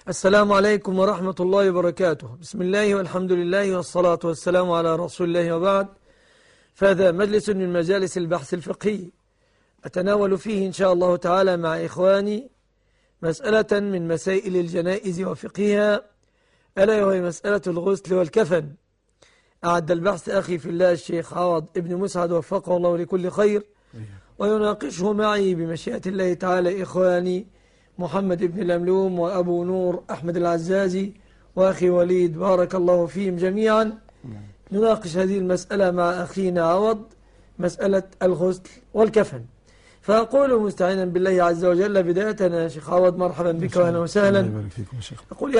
السلام عليكم ورحمة الله وبركاته. بسم الله والحمد لله والصلاة والسلام على رسول الله وبعد. فهذا مجلس من مجالس البحث الفقهي أتناول فيه إن شاء الله تعالى مع إخواني مسألة من مسائل الجنائز وفقهها، ألا وهي مسألة الغسل والكفن. أعد البحث أخي في الله الشيخ عوض ابن مسعد وفقه الله لكل خير، ويناقشه معي بمشيئة الله تعالى إخواني محمد بن الأملوم وأبو نور أحمد العزازي وأخي وليد، بارك الله فيهم جميعا. نناقش هذه المسألة مع أخينا عوض، مسألة الغسل والكفن. فأقول مستعينا بالله عز وجل بداية يا شيخ عوض، مرحبا بك وأهلا وسهلا. أقول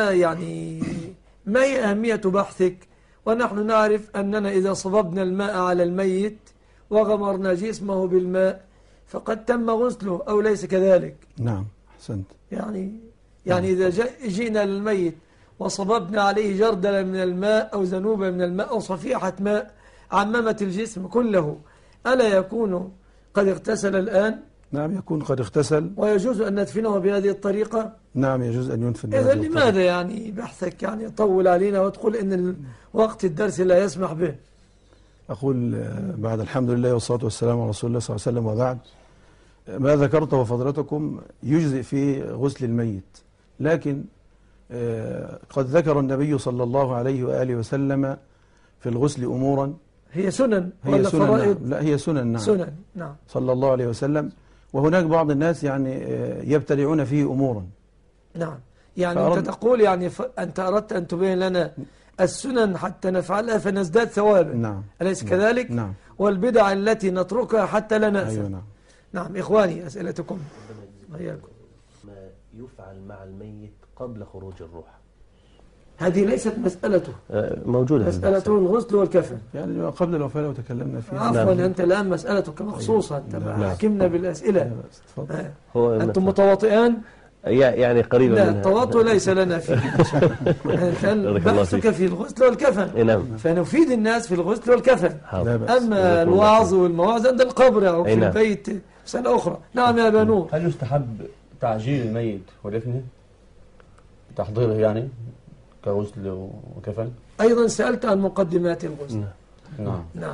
ما هي أهمية بحثك ونحن نعرف أننا إذا صببنا الماء على الميت وغمرنا جسمه بالماء فقد تم غسله، أو ليس كذلك؟ نعم، أحسنت. يعني إذا جئنا للميت وصببنا عليه جردل من الماء أو ذنوبة من الماء أو صفيحة ماء عممت الجسم كله، ألا يكون قد اغتسل الآن؟ نعم، يكون قد اغتسل. ويجوز أن ندفنه بهذه الطريقة؟ نعم، يجوز أن يدفن. إذا لماذا بحثك طول علينا وتقول إن وقت الدرس لا يسمح به؟ أقول بعد الحمد لله والصلاة والسلام على رسول الله صلى الله عليه وسلم، وبعد ما ذكرته فضلتكم يجزئ في غسل الميت، لكن قد ذكر النبي صلى الله عليه وآله وسلم في الغسل أمورا هي سنن ولا فرائض؟ لا، هي سنن. نعم، سنن. نعم، صلى الله عليه وسلم. وهناك بعض الناس يبتدعون فيه أمورا. نعم، أنت تقول أنت أردت أن تبين لنا السنن حتى نفعلها فنزداد ثوابا. نعم، أليس كذلك؟ نعم. والبدع التي نتركها حتى لا نأثم. أيوة، نعم. نعم إخواني، أسئلتكم. ما يفعل مع الميت قبل خروج الروح؟ هذه ليست مسألته، موجودة مسألته الغسل والكفن، قبل الوفاة لو تكلمنا فيها. عفوا. أنت الآن مسألتك مخصوصة، أنت حكمنا بالأسئلة. أنتم متواطئان قريبا لا، التواطؤ ليس لنا فيه. كان بحثك في الغسل والكفن. نعم. فنفيد الناس في الغسل والكفن. أما الوعظ والمواعظ عند القبر أو في البيت مسألة أخرى. نعم يا بنور. هل يستحب تعجيل الميت ودفنه، تحضيره كغسل وكفن؟ أيضا سألت عن مقدمات الغسل. نعم.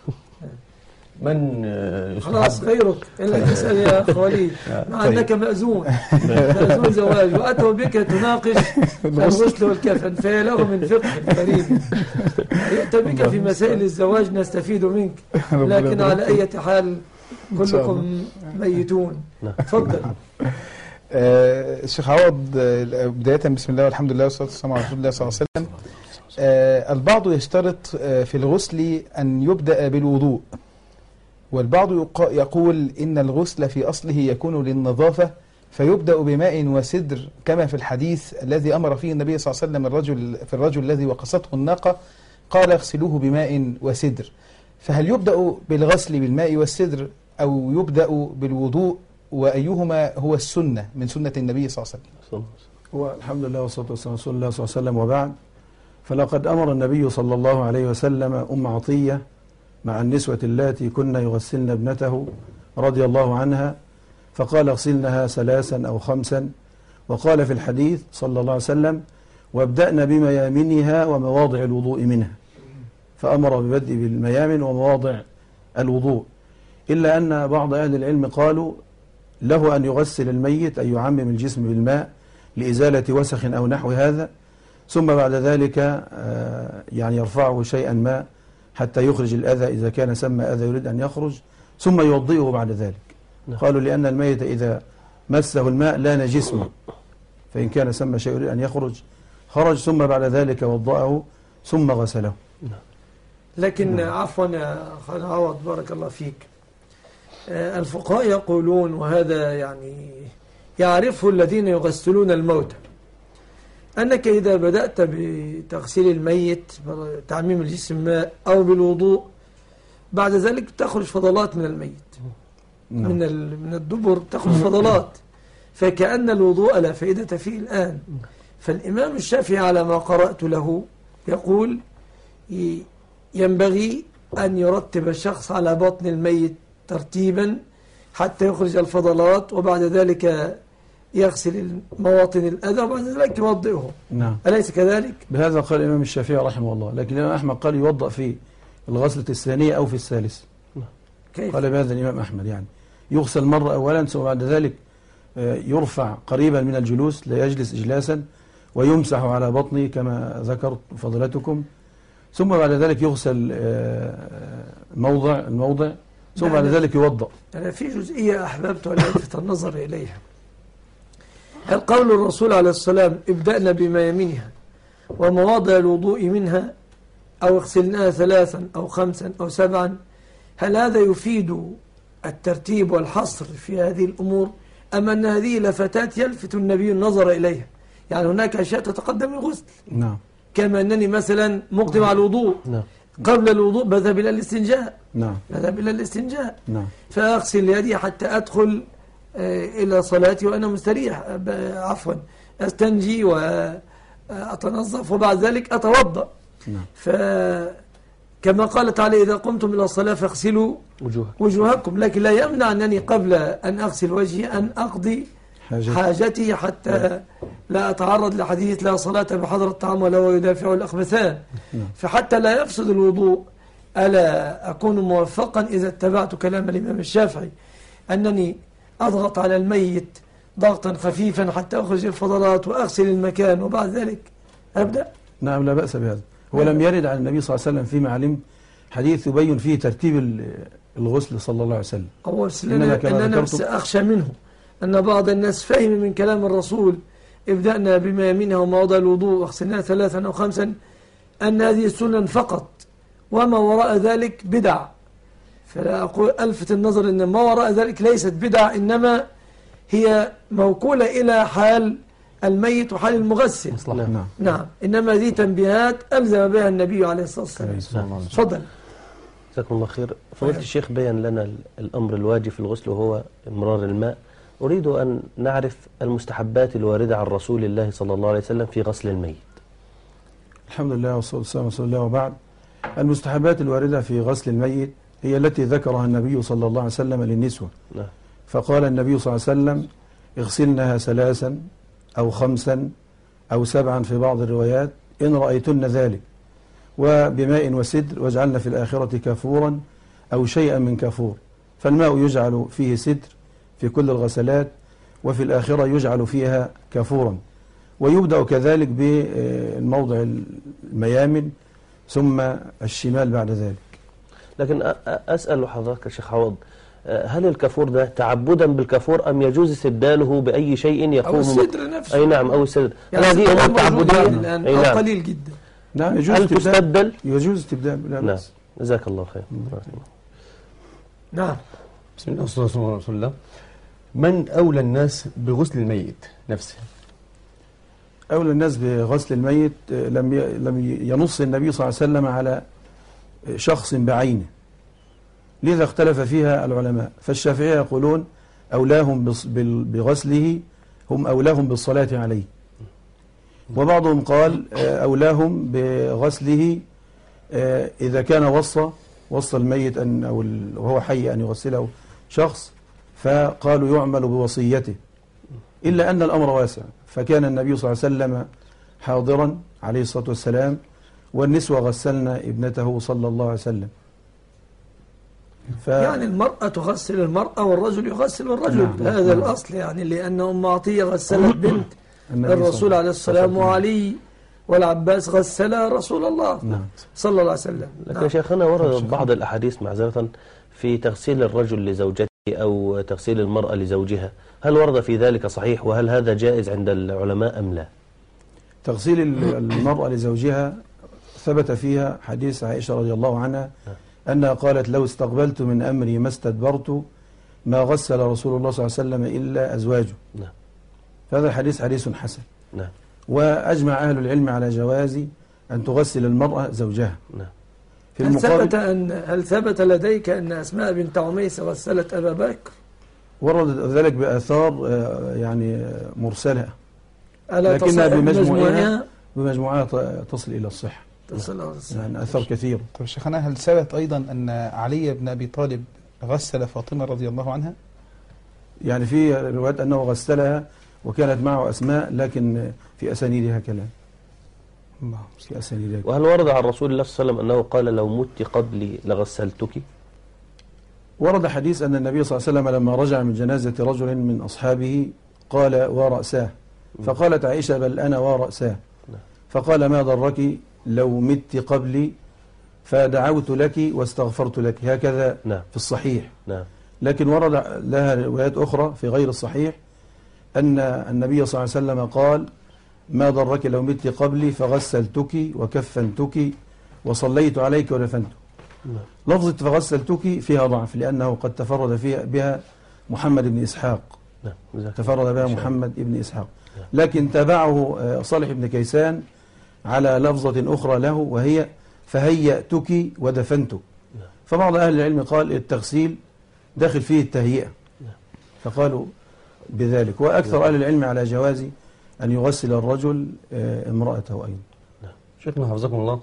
من خلاص غيرك إلا تسأل يا أخ وليد، مع أنك مأذون زواج وأتوا بك تناقش الغسل والكفن، فهي له من فقه قريب. يأتى بك في مسائل الزواج نستفيد منك، لكن على أي حال كلكم ميتون. تفضل. الشيخ عوض، بداية بسم الله والحمد لله والصلاة والسلام على رسول الله صلى الله عليه وسلم. البعض يشترط في الغسل أن يبدأ بالوضوء، والبعض يقول إن الغسل في أصله يكون للنظافة فيبدأ بماء وسدر، كما في الحديث الذي أمر فيه النبي صلى الله عليه وسلم في الرجل الذي وقصته الناقة، قال اغسلوه بماء وسدر. فهل يبدأ بالغسل بالماء والسدر أو يبدأ بالوضوء، وأيهما هو السنة من سنة النبي صلى الله عليه وسلم؟ والحمد لله والصلاة والسلام على رسول الله صلى الله عليه وسلم، وبعد. فلقد أمر النبي صلى الله عليه وسلم أم عطية مع النسوة اللاتي كن يغسلن ابنته رضي الله عنها، فقال اغسلنها 3 أو 5، وقال في الحديث صلى الله عليه وسلم وابدأن بميامنها ومواضع الوضوء منها، فأمر ببدء بالميامن ومواضع الوضوء. إلا أن بعض أهل العلم قالوا له أن يغسل الميت، أن يعمم الجسم بالماء لإزالة وسخ أو نحو هذا، ثم بعد ذلك يرفعه شيئا ما حتى يخرج الأذى إذا كان سمى أذى يريد أن يخرج، ثم يوضئه بعد ذلك. قالوا لأن الميت إذا مسه الماء لان جسمه، فإن كان سمى شيء يريد أن يخرج خرج، ثم بعد ذلك وضأه ثم غسله. لكن عفوا يا أخي عوض بارك الله فيك، الفقهاء يقولون، وهذا يعرفه الذين يغسلون الموتى، أنك إذا بدأت بتغسيل الميت تعميم الجسم ماء أو بالوضوء، بعد ذلك تخرج فضلات من الميت. من الدبر تخرج فضلات، فكأن الوضوء لا فائدة فيه الآن. فالإمام الشافعي على ما قرأت له يقول ينبغي أن يرتب الشخص على بطن الميت ترتيبا حتى يخرج الفضلات، وبعد ذلك يغسل مواطن الأذى وبعد ذلك يوضئه. نعم. أليس كذلك؟ بهذا قال الإمام الشافعي رحمه الله، لكن الإمام أحمد قال يوضأ في الغسلة الثانية أو في الثالث. كيف؟ قال بهذا الإمام أحمد، يعني يغسل مرة أولا ثم بعد ذلك يرفع قريبا من الجلوس، لا يجلس إجلاسا، ويمسح على بطنه كما ذكرت فضلتكم، ثم بعد ذلك يغسل الموضع ثم بعد ذلك يوضأ. أنا في جزئية أحببت أن ألفت النظر إليها. هل قول الرسول عليه السلام ابدأنا بميامنها ومواضع الوضوء منها أو اغسلناها 3 أو 5 أو 7، هل هذا يفيد الترتيب والحصر في هذه الأمور، أم أن هذه لفتات يلفت النبي النظر إليها؟ يعني هناك أشياء تتقدم الغسل. نعم. كما أنني مثلا مقدم على الوضوء، نعم. قبل الوضوء بذهب إلى الاستنجاء. نعم. بذهب إلى الاستنجاء. نعم. فأغسل يدي حتى أدخل إلى صلاتي وأنا مستريح، عفوا أستنجي وأتنظف وبعد ذلك أتوضأ. نعم. فكما قال تعالى إذا قمتم إلى الصلاة فاغسلوا وجوهكم، لكن لا يمنع أنني قبل أن أغسل وجهي أن أقضي حاجتي حتى لا أتعرض لحديث لا صلاة بحضر الطعام ولا ويدافع الأخبثان. فحتى لا يفسد الوضوء ألا أكون موفقا إذا اتبعت كلام الإمام الشافعي أنني أضغط على الميت ضغطا خفيفا حتى أخرج الفضلات وأغسل المكان وبعد ذلك أبدأ؟ نعم، لا بأس بهذا. هو لم يرد عن النبي صلى الله عليه وسلم فيما علم حديث يبين فيه ترتيب الغسل صلى الله عليه وسلم. أنا نفسي أخشى منه أن بعض الناس فهم من كلام الرسول ابدأنا بما يمينها ومواضع الوضوء واغسلناها 3 أو 5 أن هذه السنن فقط وما وراء ذلك بدع. فلا أقول ألفت النظر أن ما وراء ذلك ليست بدع، إنما هي موكولة إلى حال الميت وحال المغسل. نعم. نعم. إنما ذي تنبيهات ألزم بها النبي عليه الصلاة والسلام. تفضل. جزاكم الله خير. فضيلة الشيخ بيّن لنا الأمر الواجب في الغسل وهو إمرار الماء. أريد أن نعرف المستحبات الواردة عن رسول الله صلى الله عليه وسلم في غسل الميت. الحمد لله والصلاة والسلام على رسول الله وبعد. المستحبات الواردة في غسل الميت هي التي ذكرها النبي صلى الله عليه وسلم للنسوة. نعم. فقال النبي صلى الله عليه وسلم اغسلنها 3 أو 5 أو 7 في بعض الروايات إن رأيتن ذلك، وبماء وسدر، واجعلن في الآخرة كافورا أو شيئا من كافور. فالماء يجعل فيه سدر في كل الغسلات، وفي الآخرة يجعل فيها كافورا. ويبدأ كذلك بالموضع الميامن ثم الشمال بعد ذلك. لكن أسأل حضرتك الشيخ عوض، هل الكافور ده تعبدا بالكافور أم يجوز استبداله بأي شيء يقوم أو السدر نفسه؟ أي نعم، أو السدر. يعني هذه أمور تعبدية الآن أو نعم. قليل جدا. نعم، يجوز هل تستبدل؟ يجوز استبدال. نعم. جزاك الله خير. نعم. بسم الله والصلاة والسلام على رسول الله. من أولى الناس بغسل الميت نفسه؟ أولى الناس بغسل الميت لم ينص النبي صلى الله عليه وسلم على شخص بعينه، لذا اختلف فيها العلماء. فالشافعية يقولون أولاهم بغسله هم أولاهم بالصلاة عليه، وبعضهم قال أولاهم بغسله إذا كان وصى الميت وهو حي أن يغسله شخص، فقالوا يعمل بوصيته، إلا أن الأمر واسع. فكان النبي صلى الله عليه وسلم حاضرا عليه الصلاة والسلام، والنسوة غسلنا ابنته صلى الله عليه وسلم. يعني المرأة تغسل المرأة والرجل يغسل الرجل. نعم. هذا الأصل، يعني لأن أم عطية غسلت بنت الرسول عليه السلام، وعلي والعباس غسل رسول الله. نعم. صلى الله عليه وسلم. لكن نعم. شيخنا ورد بعض الأحاديث معذرة في تغسيل الرجل لزوجته أو تغسيل المرأة لزوجها، هل ورد في ذلك صحيح؟ وهل هذا جائز عند العلماء أم لا؟ تغسيل المرأة لزوجها ثبت فيها حديث عائشة رضي الله عنها أنها قالت لو استقبلت من أمري ما استدبرت ما غسل رسول الله صلى الله عليه وسلم إلا أزواجه. نعم. هذا الحديث حديث حسن. نعم. وأجمع أهل العلم على جواز أن تغسل المرأة زوجها. نعم. في هل ثبت لديك أن أسماء بنت عميس غسلت أبا بكر؟ ورد ذلك بآثار يعني مرسلة، لكنها بمجموعها تصل إلى الصحة. يعني أثر كثير. طيب شيخنا، هل ثبت أيضا أن علي بن أبي طالب غسل فاطمة رضي الله عنها؟ يعني في روايات أنه غسلها وكانت معه أسماء لكن في أسانيدها كلام. في أسانيدها كلام. وهل ورد عن رسول الله صلى الله عليه وسلم أنه قال لو مت قبلي لغسلتك؟ ورد حديث أن النبي صلى الله عليه وسلم لما رجع من جنازة رجل من أصحابه قال ورأساه، فقالت عائشة بل أنا ورأساه، فقال ما ضرك لو مت قبلي فدعوت لك واستغفرت لك، هكذا في الصحيح. لكن ورد لها روايات أخرى في غير الصحيح أن النبي صلى الله عليه وسلم قال ما ضرك لو مت قبلي فغسلتك وكفنتك وصليت عليك ودفنتك. لفظة فغسلتك فيها ضعف لأنه قد تفرد فيها بها محمد بن إسحاق، تفرد بها محمد بن إسحاق، لكن تابعه صالح بن كيسان على لفظة أخرى له وهي فهيأتك ودفنتك. فبعض أهل العلم قال التغسيل داخل فيه التهيئة، فقالوا بذلك. وأكثر أهل العلم على جواز أن يغسل الرجل امرأته أيضا. شيخنا حفظكم الله،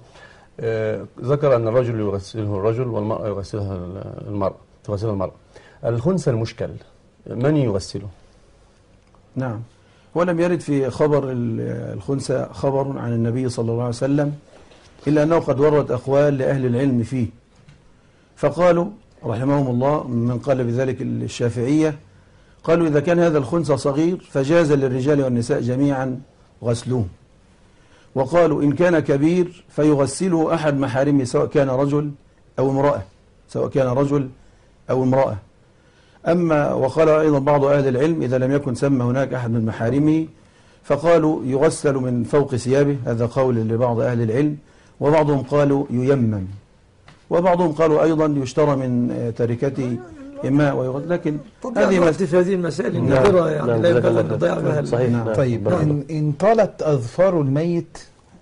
ذكر أن الرجل يغسله الرجل والمرأة يغسلها المرأة، تغسلها المرأة. الخنثى المشكل من يغسله؟ نعم، ولم يرد في خبر الخنثى خبر عن النبي صلى الله عليه وسلم، إلا أنه قد ورد أقوال لأهل العلم فيه، فقالوا رحمهم الله من قال بذلك الشافعية، قالوا إذا كان هذا الخنثى صغير فجاز للرجال والنساء جميعا غسلوه، وقالوا إن كان كبير فيغسله أحد محارمه سواء كان رجل أو امرأة، سواء كان رجل أو امرأة. أما وقال أيضا بعض أهل العلم إذا لم يكن ثم هناك أحد من محارمه فقالوا يغسل من فوق ثيابه، هذا قول لبعض أهل العلم، وبعضهم قالوا ييمم، وبعضهم قالوا أيضا يشترى من تركته إماء ويغسل. لكن هذه المسائل النادرة يعني لا ينبغي أن نضيع بها. صحيح. طيب إن طالت أظفار الميت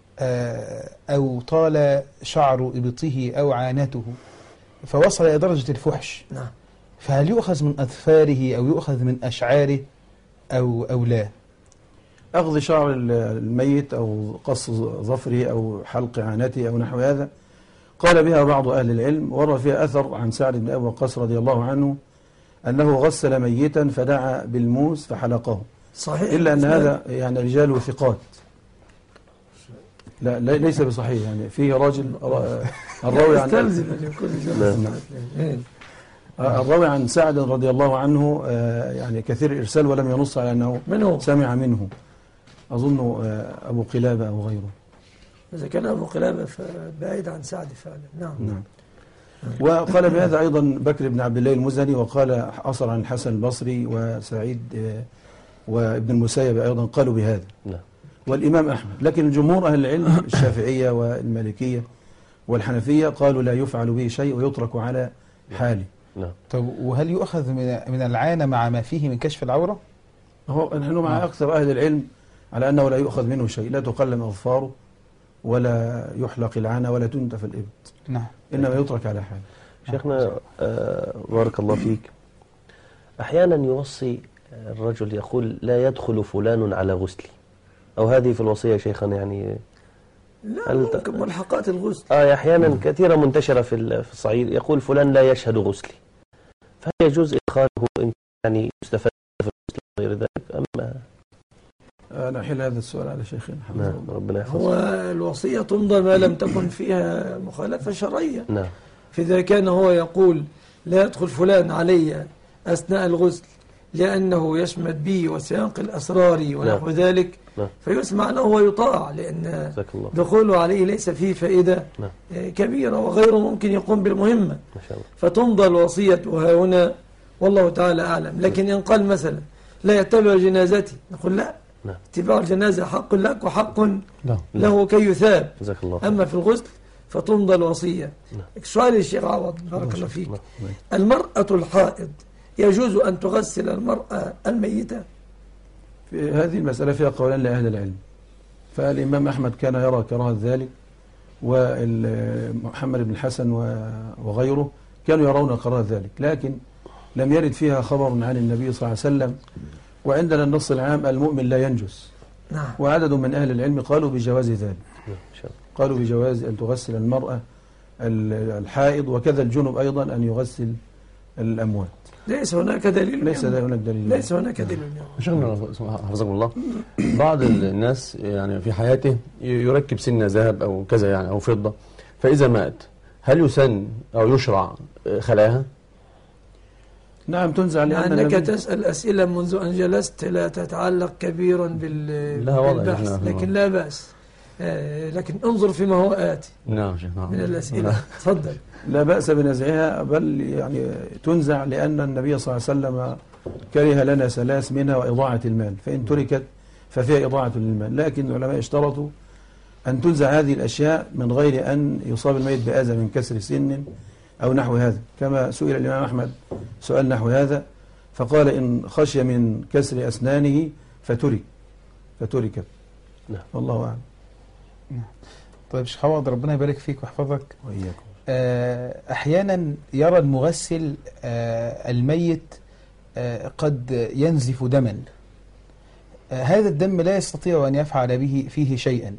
أو طال شعر إبطه أو عانته فوصل إلى درجة الفحش، فهل يؤخذ من أظفاره أو يؤخذ من أشعاره أو لا؟ أخذ شعر الميت أو قص ظفره أو حلق عانته أو نحو هذا قال بها بعض أهل العلم، ورد فيها أثر عن سعد بن أبي وقاص رضي الله عنه أنه غسل ميتا فدعا بالموس فحلقه. صحيح. إلا أن هذا يعني رجال ثقات، لا ليس بصحيح، يعني فيه راجل الراوي عن سعد رضي الله عنه يعني كثير الإرسال ولم ينص على أنه سمع منه، أظن أبو قلابة أو غيره. إذا كان أبو قلابة فبعيد عن سعد فعلا. نعم. وقال بهذا أيضا بكر بن عبد الله المزني، وقال أصر عن الحسن البصري وسعيد وابن المسيب أيضا قالوا بهذا، والإمام أحمد. لكن الجمهور أهل العلم الشافعية والمالكية والحنفية قالوا لا يفعل به شيء ويترك على حاله. طب وهل يؤخذ من العانة مع ما فيه من كشف العورة؟ نحن مع أكثر أهل العلم على أنه لا يؤخذ منه شيء، لا تقلم أظفاره ولا يحلق العانة ولا تنتف الإبط، إنما يترك على حاله. شيخنا بارك الله فيك، أحيانا يوصي الرجل يقول لا يدخل فلان على غسلي، أو هذه في الوصية شيخنا يعني لا ممكن ملحقات الغسل أحيانا كثيرة منتشرة في الصعيد، يقول فلان لا يشهد غسلي، فهل يجوز إدخاله إن يعني يستفاد في الغسل غير ذلك أما؟ أنا أحل هذا السؤال على شيخنا. ربنا يحفظه. هو الوصية تمضى ما لم تكن فيها مخالفة شرعية. فإذا كان هو يقول لا يدخل فلان علي أثناء الغسل لأنه يشمت بي وسينقل أسراري ونحو ذلك، فيسمع له ويطاع، لأن دخوله عليه ليس فيه فائدة كبيرة، وغيره ممكن يقوم بالمهمة، فتمضى الوصية هنا والله تعالى أعلم. لكن إن قال مثلا لا يتبع جنازتي، نقول لا، اتباع الجنازة حق لك وحق له كي يثاب. أما في الغسل فتمضى الوصية. سؤال الشيخ عوض بارك الله فيك، المرأة الحائض يجوز أن تغسل المرأة الميتة؟ في هذه المسألة فيها قولان لأهل العلم، فالإمام أحمد كان يرى كراهة ذلك، ومحمد بن الحسن وغيره كانوا يرون كراهة ذلك، لكن لم يرد فيها خبر عن النبي صلى الله عليه وسلم. وعندنا النص العام المؤمن لا ينجس، وعدد من أهل العلم قالوا بجواز ذلك، قالوا بجواز أن تغسل المرأة الحائض، وكذا الجنب أيضا أن يغسل الأموات. ليس هناك دليل ليس هناك دليل. ليس هناك دليل. شيخنا حفظكم الله، بعض الناس يعني في حياته يركب سنة ذهب أو كذا يعني أو فضة، فإذا مات هل يسن أو يشرع خلاها؟ نعم تنزع، لأن لأنك تسأل أسئلة منذ أن جلست لا تتعلق كبيرا بالبحث، لكن لا بأس. لكن انظر فيما هو آتي. نعم شيخ. من الأسئلة. تفضل. لا بأس بنزعها، بل يعني تنزع لأن النبي صلى الله عليه وسلم كره لنا ثلاث منها وإضاعة المال، فإن تركت ففيها إضاعة للمال. لكن العلماء اشترطوا أن تنزع هذه الأشياء من غير أن يصاب الميت بأذى من كسر سن أو نحو هذا، كما سئل الإمام أحمد سؤال نحو هذا فقال إن خشي من كسر أسنانه فتركت. نعم. والله أعلم. طيب شيخ عوض، ربنا يبارك فيك ويحفظك. وإياكم. أحيانا يرى المغسل الميت قد ينزف دما، هذا الدم لا يستطيع أن يفعل به فيه شيئا،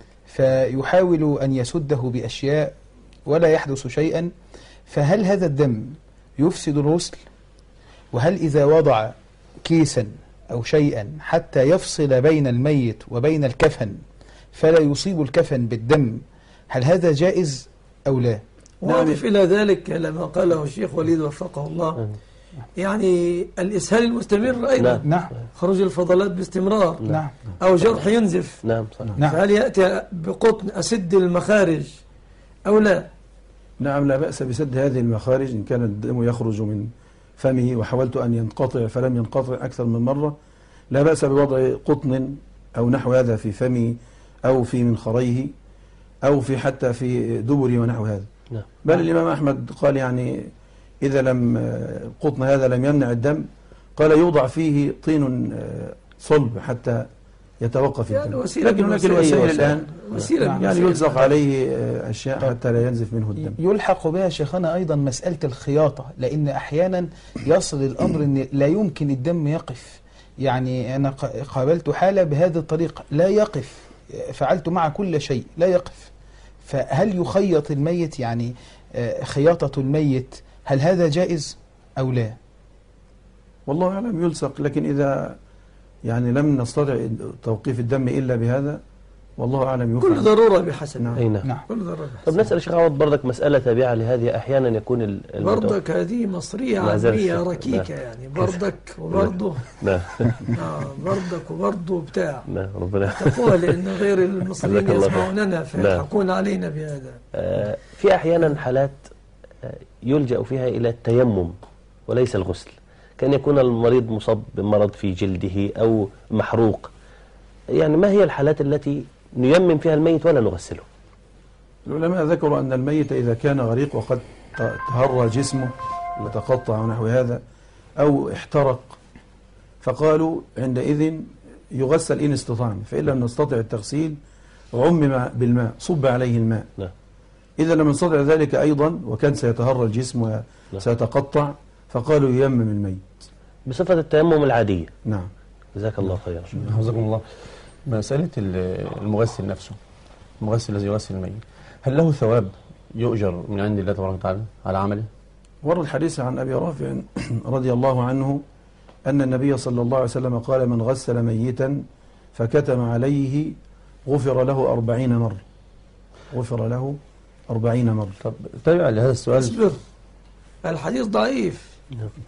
فيحاول أن يسده بأشياء ولا يحدث شيئا، فهل هذا الدم يفسد الغسل؟ وهل إذا وضع كيسا أو شيئا حتى يفصل بين الميت وبين الكفن فلا يصيب الكفن بالدم، هل هذا جائز أو لا؟ وأضف إلى ذلك لما قاله الشيخ وليد وفقه الله، يعني الإسهال المستمر أيضا. نعم. خروج الفضلات باستمرار. نعم. أو جرح ينزف. نعم صح. نعم. فهل يأتي بقطن أسد المخارج أو لا؟ نعم لا بأس بسد هذه المخارج إن كان الدم يخرج من فمه وحاولت أن ينقطع فلم ينقطع أكثر من مرة، لا بأس بوضع قطن أو نحو هذا في فمه أو في منخريه أو في حتى في دبره ونحو هذا. نعم. بل الإمام أحمد قال يعني إذا لم قطن هذا لم يمنع الدم قال يوضع فيه طين صلب حتى يتوقف يعني الدم. وسيلة لكن هناك وسيلة الوسائل الآن وسيلة يعني يلصق عليه أشياء حتى لا ينزف منه الدم. يلحق بها شيخنا أيضا مسألة الخياطة، لأن أحيانا يصل الأمر أن لا يمكن الدم يقف. يعني أنا قابلت حالة بهذه الطريقة لا يقف، فعلت مع كل شيء لا يقف، فهل يخيط الميت؟ يعني خياطة الميت هل هذا جائز أو لا؟ والله أعلم يلصق، لكن إذا يعني لم نستطع توقيف الدم إلا بهذا والله أعلم يفعل. كل ضرورة بحسب. نعم. أي نعم. كل ضرورة بحسب. طب نسأل الشيخ عوض برضك مسألة تابعة لهذه، أحيانا يكون برضك هذه مصرية عامية ركيكة يعني برضك وبرضه. نعم. برضك وبرضه بتاع. نعم ربنا تقوى لأن غير المصريين يسمعوننا فيحكون علينا بهذا. في أحيانا حالات يلجأ فيها إلى التيمم وليس الغسل، كان يكون المريض مصاب بمرض في جلده أو محروق، يعني ما هي الحالات التي نيمم فيها الميت ولا نغسله؟ العلماء ذكروا أن الميت إذا كان غريق وقد تهرى جسمه وتقطع ونحو هذا أو احترق فقالوا عندئذ يغسل إن استطعنا، فإن لم نستطع التغسيل عمم بالماء، صب عليه الماء. نعم. إذا لم نستطع ذلك أيضا وكان سيتهرى الجسم وسيتقطع فقالوا ييمم الميت بصفة التيمم العادية. نعم. جزاك الله خيرا. حفظكم الله. مسألة المغسل نفسه، المغسل الذي يغسل الميت، هل له ثواب يؤجر من عند الله تبارك وتعالى على عمله؟ ورد الحديث عن أبي رافع رضي الله عنه أن النبي صلى الله عليه وسلم قال من غسل ميتا فكتم عليه غفر له 40 مرة. غفر له 40 مرة. طب تابع لهذا السؤال. اصبر، الحديث ضعيف.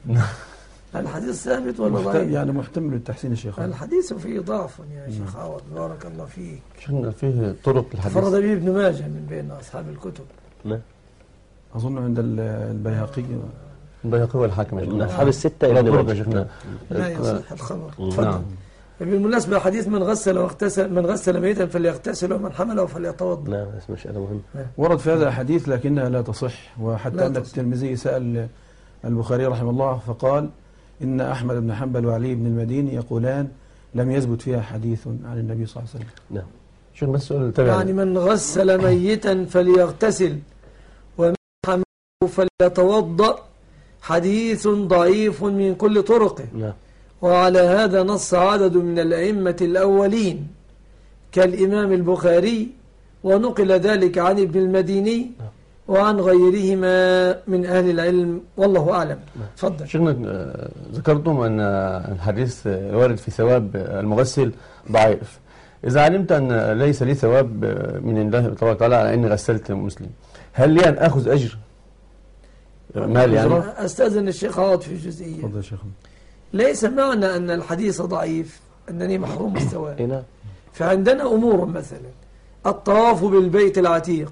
الحديث ثابت ولا ضعيف؟ يعني محتمل التحسين الشيخ. الحديث فيه ضعف يا شيخ عوض بارك الله فيك. شفنا فيه طرق الحديث. فرد به ابن ماجه من بين أصحاب الكتب. نعم. أظن عند البيهقي. البيهقي والحاكم من أصحاب الستة إلى طرق يا شيخنا. لا يصح الخبر. نعم. بالمناسبة حديث من غسل ميتا فليغتسل ومن حمله فليتوضا. نعم بس مسألة مهمة. ورد في هذا حديث لكنها لا تصح، وحتى أن الترمذي سأل البخاري رحمه الله فقال إن أحمد بن حنبل وعلي بن المديني يقولان لم يثبت فيها حديث عن النبي صلى الله عليه وسلم. نعم. شوف بس السؤال تابع. يعني من غسل ميتا فليغتسل ومن حمله فليتوضا حديث ضعيف من كل طرقه. نعم. وعلى هذا نص عدد من الأئمة الأولين كالإمام البخاري، ونقل ذلك عن ابن المديني وعن غيرهما من أهل العلم، والله أعلم. تفضل. شيخنا، ذكرتم أن الحديث الوارد في ثواب المغسل ضعيف. إذا علمت أن ليس لي ثواب من الله تبارك وتعالى على أني غسلت مسلم، هل لي أن أخذ أجر مال يعني؟ أستأذن الشيخ عوض في جزئية. تفضل يا شيخنا. ليس معنى أن الحديث ضعيف أنني محروم الثواب. نعم. فعندنا أمور، مثلا الطواف بالبيت العتيق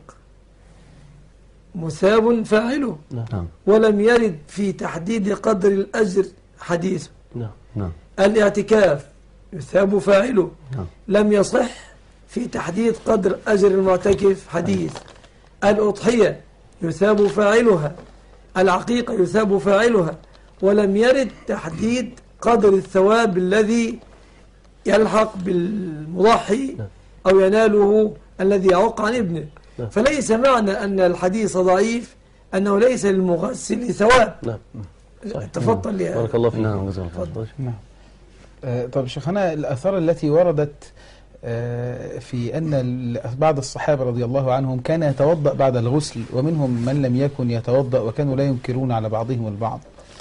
مثاب فاعله، نعم. ولم يرد في تحديد قدر الأجر حديث. نعم. الاعتكاف يثاب فاعله، لم يصح في تحديد قدر أجر المعتكف حديث. الأضحية يثاب فاعلها، العقيقة يثاب فاعلها، ولم يرد تحديد قدر الثواب الذي يلحق بالمضحي أو يناله الذي يعق عن ابنه. فليس معنى أن الحديث ضعيف أنه ليس للمغسل ثواب. نعم. تفضل يا بارك الله فيك. نعم. نعم. طب شيخنا، الآثار التي وردت في أن بعض الصحابة رضي الله عنهم كان يتوضأ بعد الغسل، ومنهم من لم يكن يتوضأ وكانوا لا ينكرون على بعضهم البعض،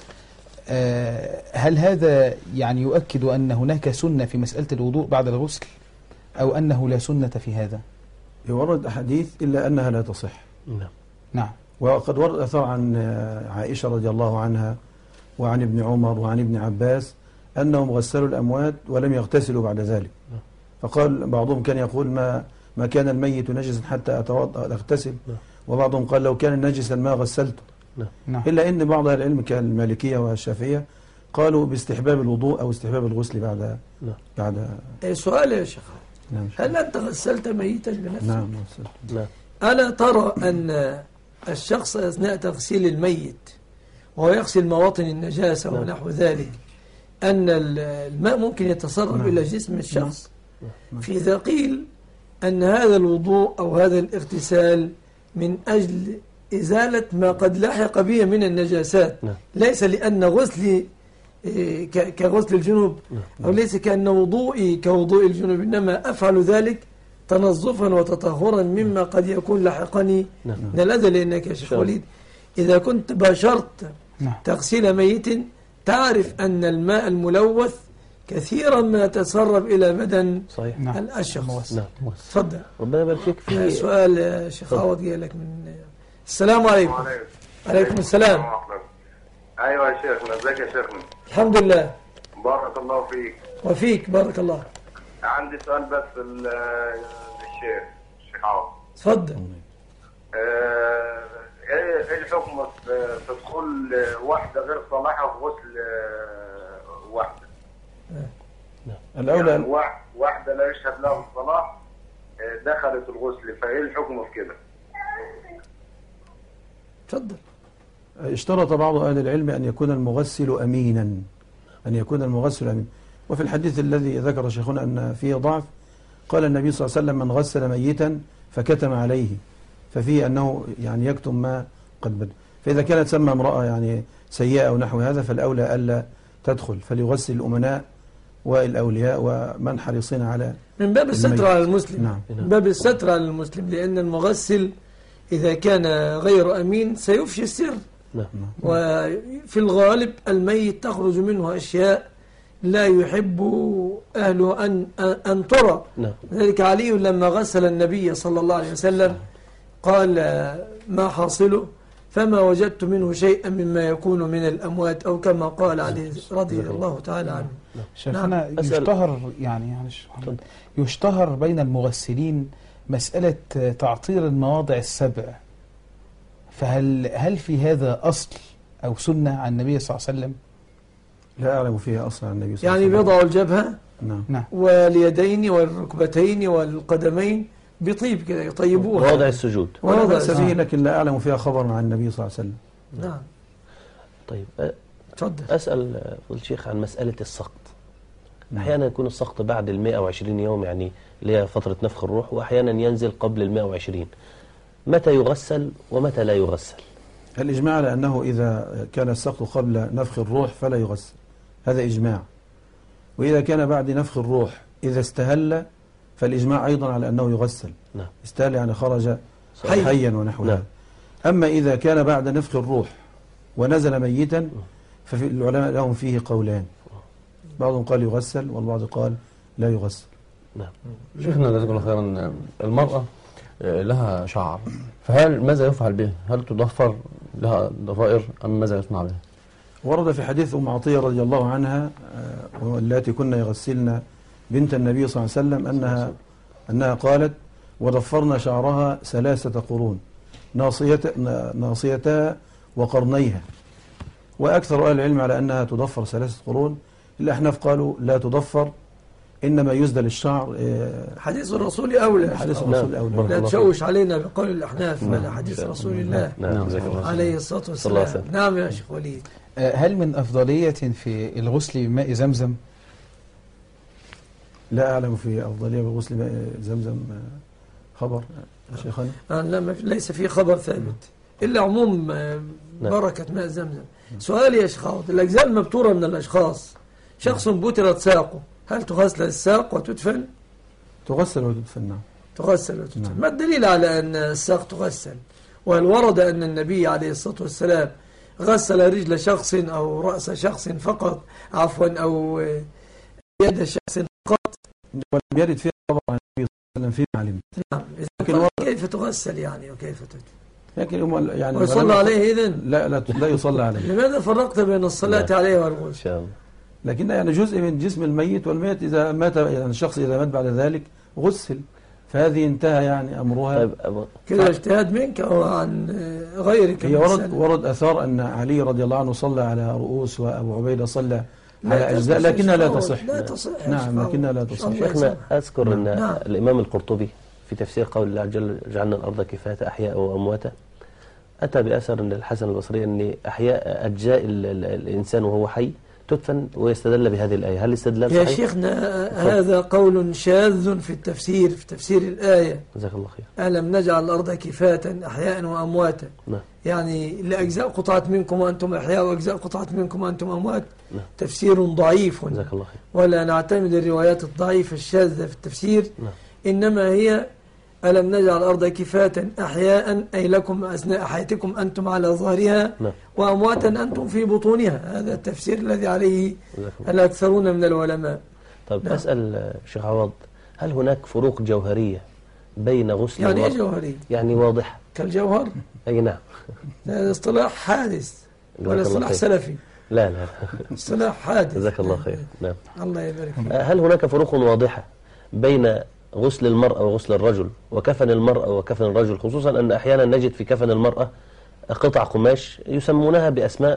هل هذا يعني يؤكد أن هناك سنة في مسألة الوضوء بعد الغسل، أو أنه لا سنة في هذا؟ يورد أحاديث إلا أنها لا تصح. نعم. وقد ورد أثر عن عائشة رضي الله عنها وعن ابن عمر وعن ابن عباس أنهم غسلوا الأموات ولم يغتسلوا بعد ذلك. فقال بعضهم كان يقول ما كان الميت نجسا حتى أغتسل، وبعضهم قال لو كان نجسا ما غسلته. إلا أن بعض أهل العلم كالمالكية والشافعية قالوا باستحباب الوضوء أو استحباب الغسل بعد سؤال يا شيخ، نعم. هل أنت غسلت ميتا بنفسك؟ نعم. ألا ترى أن الشخص أثناء تغسيل الميت وهو يغسل مواطن النجاسة ونحو ذلك أن الماء ممكن يتسرب إلى جسم الشخص؟ فإذا قيل أن هذا الوضوء أو هذا الاغتسال من أجل إزالة ما قد لحق به من النجاسات، ليس لأن غسلي كغسل الجنوب، أو ليس كأن وضوئي كوضوء الجنوب، إنما أفعل ذلك تنظفا وتطهرا مما قد يكون لحقني من الأذى. لأنك يا شيخ وليد إذا كنت باشرت تغسيل ميت تعرف أن الماء الملوث كثيرا ما يتسرب إلى بدن الشخص. تفضل. ربنا يبارك فيك. في سؤال يا شيخ عوض جاي لك من السلام عليكم. عليكم السلام. ايوه يا شيخنا، ازيك يا شيخنا؟ الحمد لله. بارك الله فيك. وفيك بارك الله. عندي سؤال بس للشيخ عوض. تفضل. ايه الحكم في دخول واحده غير صالحه في غسل واحده؟ الأولى يعني واحده لا يشهد لها بالصلاح دخلت الغسل، فايه الحكم في كده؟ تفضل. اشترط بعض أهل العلم أن يكون المغسل أمينا، وفي الحديث الذي ذكر شيخنا أن فيه ضعف قال النبي صلى الله عليه وسلم من غسل ميتا فكتم عليه، ففيه أنه يعني يكتم ما قد بدأ. فإذا كانت سمى امرأة يعني سيئة أو نحو هذا فالأولى ألا تدخل، فليغسل الأمناء والأولياء ومن حريصين على من باب الستر على المسلم. نعم. من باب الستر على المسلم، لأن المغسل إذا كان غير أمين سيفشي السر. وفي الغالب الميت تخرج منه أشياء لا يحب أهله أن ترى. ذلك علي لما غسل النبي صلى الله عليه وسلم قال ما حاصله، فما وجدت منه شيئا مما يكون من الأموات، أو كما قال عليه رضي الله تعالى عنه. شيخنا، يشتهر بين المغسلين مسألة تعطير المواضع السبع، فهل في هذا أصل أو سنة عن النبي صلى الله عليه وسلم؟ لا أعلم فيها أصلا عن النبي صلى الله عليه يعني وسلم. بيضع الجبهة نعم. واليدين والركبتين والقدمين بطيب كده يطيبوها. ووضع السجود. ولا بأس به، لكن لا أعلم فيها خبر عن النبي صلى الله عليه وسلم. نعم. طيب تفضل. أسأل فضل الشيخ عن مسألة السقط. أحيانا يكون السقط بعد 120 يوم، يعني اللي هي فترة نفخ الروح، وأحيانا ينزل قبل 120. متى يغسل ومتى لا يغسل؟ الإجماع على أنه إذا كان السقط قبل نفخ الروح فلا يغسل، هذا إجماع. وإذا كان بعد نفخ الروح إذا استهل فالإجماع أيضا على أنه يغسل. استهل يعني خرج حيا ونحو هذا. أما إذا كان بعد نفخ الروح ونزل ميتا ففي العلماء لهم فيه قولان، بعضهم قال يغسل والبعض قال لا يغسل. نعم. شيخنا جزاك الله خيرا، المرأة لها شعر، فهل ماذا يفعل به؟ هل تضفر لها ضفائر أم ماذا يصنع به؟ ورد في حديث أم عطية رضي الله عنها واللاتي كنا يغسلن بنت النبي صلى الله عليه وسلم أنها قالت: وضفرنا شعرها 3 قرون ناصيتها وقرنيها. وأكثر أهل العلم على أنها تضفر 3 قرون. الأحناف قالوا لا تضفر، إنما يسدل الشعر. حديث الرسول أولى. حديث الرسول أولى. لا تشوش علينا بقول الأحناف، بل حديث رسول الله عليه الصلاة والسلام. نعم يا شيخ وليد. هل من أفضلية في الغسل بماء زمزم؟ لا أعلم في أفضلية بغسل ماء زمزم خبر شيخنا. لا، ليس في خبر ثابت إلا عموم بركة ماء زمزم. سؤالي يا شيخ عوض، الأجزاء المبتورة من الأشخاص، شخص بترت ساقه، هل تغسل الساق وتدفن؟ تغسل وتدفن. نعم. تغسل وتدفن. نعم. ما الدليل على أن الساق تغسل؟ وهل ورد أن النبي عليه الصلاة والسلام غسل رجل شخص أو رأس شخص فقط، عفوا، أو يد شخص فقط؟ ولم يرد فيها خبر عن النبي صلى الله عليه وسلم فيما علمت. نعم. كيف تغسل يعني وكيف تدفن؟ لكن يعني ويصلى عليه إذن؟ لا يصلى عليه. لماذا فرقت بين الصلاة عليه والغسل؟ إن شاء الله. لكن يعني جزء من جسم الميت، والميت إذا مات، يعني الشخص إذا مات بعد ذلك غسل، فهذه انتهى يعني أمرها. طيب كده اجتهاد منك أو عن غيرك؟ هي ورد أثار أن علي رضي الله عنه صلى على رؤوس، وأبو عبيدة صلى على أجزاء، لكنها لا تصح. لا تصح. نعم، لكنها لا تصح. شيخنا أذكر أن نعم. الإمام القرطبي في تفسير قول الله جل جعلنا الأرض كفاة أحياء وأمواتا أتى بأثر أن الحسن البصري أن أحياء أجزاء الإنسان وهو حي تدفن، ويستدل بهذه الآية. هل استدلال صحيح؟ يا شيخنا هذا قول شاذ في التفسير، في تفسير الآية. جزاك الله خير. ألم نجعل الأرض كفاة أحياء وأمواتا. نعم. يعني لأجزاء قطعت منكم وأنتم أحياء وأجزاء قطعت منكم وأنتم أموات. نعم. تفسير ضعيف. جزاك الله خير. ولا نعتمد الروايات الضعيفة الشاذة في التفسير. نعم. إنما هي ألم نجعل الأرض كفاة أحياء أي لكم أثناء حياتكم أنتم على ظهرها. نعم. وأمواتا أنتم في بطونها. هذا التفسير الذي عليه الأكثرون من العلماء. طيب أسأل شيخ عوض، هل هناك فروق جوهرية بين غسل يعني المرأة؟ إيه جوهري؟ يعني واضحة كالجوهر؟ أي نعم. هذا اصطلاح حادث ولا اصطلاح سلفي؟ لا اصطلاح حادث. جزاك الله خير. نعم. الله يبارك فيك. هل هناك فروق واضحة بين غسل المرأة وغسل الرجل وكفن المرأة وكفن الرجل، خصوصا أن أحيانا نجد في كفن المرأة قطع قماش يسمونها بأسماء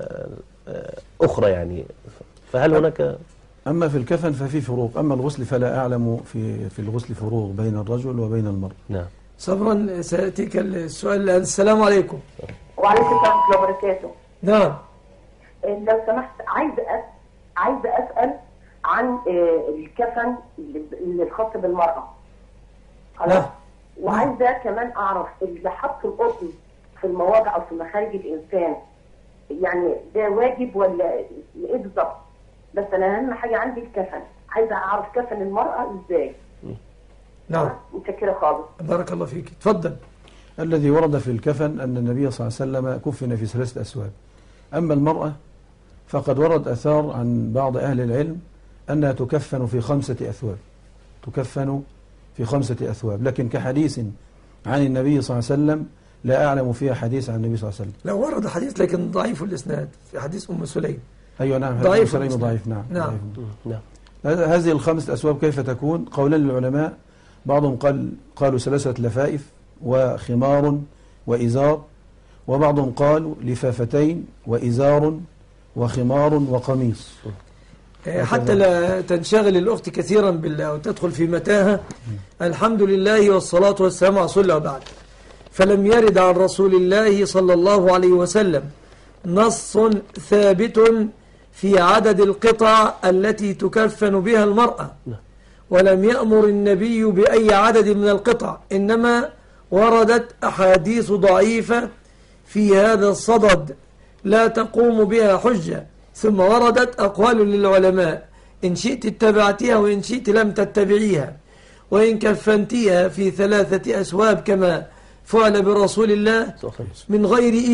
أخرى يعني، فهل هناك؟ أما في الكفن ففي فروق، أما الغسل فلا أعلم في الغسل فروق بين الرجل وبين المرأة. نعم. صبرا سيأتيك السؤال الآن. السلام عليكم. وعليكم السلام ورحمة الله وبركاته. نعم. لو سمحت عايزة أسأل عن الكفن اللي الخاص بالمرأة. خلاص. وعايزة كمان أعرف اللي حط القطن في المواضع أو في مخارج الإنسان، يعني ده واجب ولا إيه بالظبط؟ بس أنا أهم حاجة عندي الكفن، عايزة أعرف كفن المرأة إزاي. نعم. متشكرة خالص. بارك الله فيك. تفضل. الذي ورد في الكفن أن النبي صلى الله عليه وسلم كفن في 3 أثواب. أما المرأة فقد ورد أثار عن بعض أهل العلم أنها تكفن في 5 أثواب. تكفن في 5 أثواب، لكن كحديث عن النبي صلى الله عليه وسلم لا أعلم فيها حديث عن النبي صلى الله عليه وسلم. لو ورد حديث لكن ضعيف الإسناد، في حديث أم سليم. أيوة نعم، ضعيف سليم ضعيف. نعم. نعم. ضعيف. هذه ال5 أثواب كيف تكون؟ قولا للعلماء، بعضهم قالوا 3 لفائف وخمار وإزار، وبعضهم قالوا لفافتين وإزار وخمار وقميص. حتى لا تنشغل الأخت كثيرا أو تدخل في متاهة. الحمد لله والصلاة والسلام على رسول الله بعد. فلم يرد عن رسول الله صلى الله عليه وسلم نص ثابت في عدد القطع التي تكفن بها المرأة، ولم يأمر النبي بأي عدد من القطع، إنما وردت أحاديث ضعيفة في هذا الصدد لا تقوم بها حجة. ثم وردت أقوال للعلماء، إن شئت اتبعتها وإن شئت لم تتبعيها، وإن كفنتيها في 3 أثواب كما فعل برسول الله من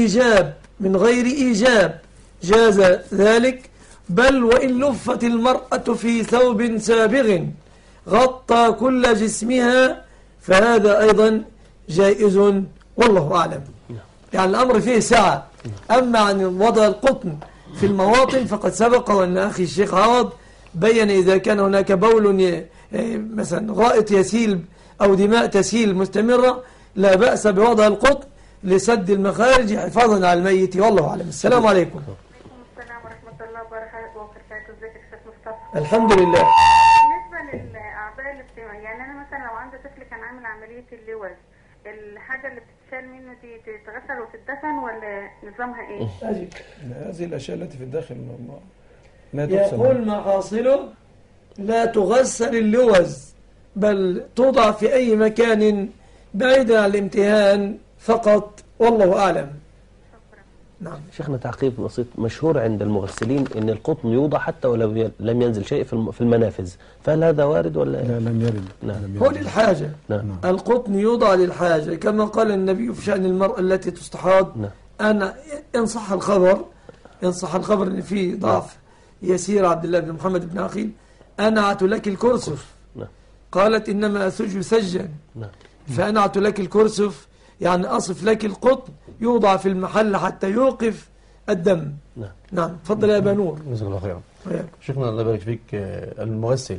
غير إيجاب جاز ذلك، بل وإن لفت المرأة في ثوب سابغ غطى كل جسمها فهذا أيضا جائز، والله أعلم. يعني الأمر فيه سعة. أما عن وضع القطن في المواطن فقد سبق وأن أخي الشيخ عوض بين إذا كان هناك بول مثلا غائط يسيل أو دماء تسيل مستمرة لا بأس بوضع القطن لسد المخارج حفاظا على الميت، والله أعلم. السلام عليكم. السلام ورحمة الله وبركاته. ازيك يا شيخ مصطفى؟ الحمد لله. بالنسبة للأعضاء الاجتماعية، يعني أنا مثلا لو عندي طفل كان عامل عملية اللوز، الحاجة اللي بتتشال منه دي تتغسل وتدفن ولا نظامها إيه؟ هذه الأشياء التي في الداخل لا تغسل. يقول ما حاصله لا تغسل اللوز، بل توضع في أي مكان بعيدا عن الامتهان فقط، والله أعلم. نعم. شيخنا تعقيب بسيط، مشهور عند المغسلين ان القطن يوضع حتى ولو لم ينزل شيء في المنافذ، فهل هذا وارد ولا؟ لا، لم يرد. نعم. هو للحاجة. نعم. القطن يوضع للحاجة كما قال النبي في شأن المرأة التي تستحاض. نعم. أنا إن صح الخبر أن فيه ضعف يسير عبد الله بن محمد بن عقيل، أنعت لك الكرسف. نعم. قالت إنما أسج سجا. نعم. فأنعت لك الكرسف يعني أصف لك القطن يوضع في المحل حتى يوقف الدم. نعم. نعم. تفضل يا أبا نور. جزاك الله خيرا. وياك. شيخنا الله يبارك فيك، المغسل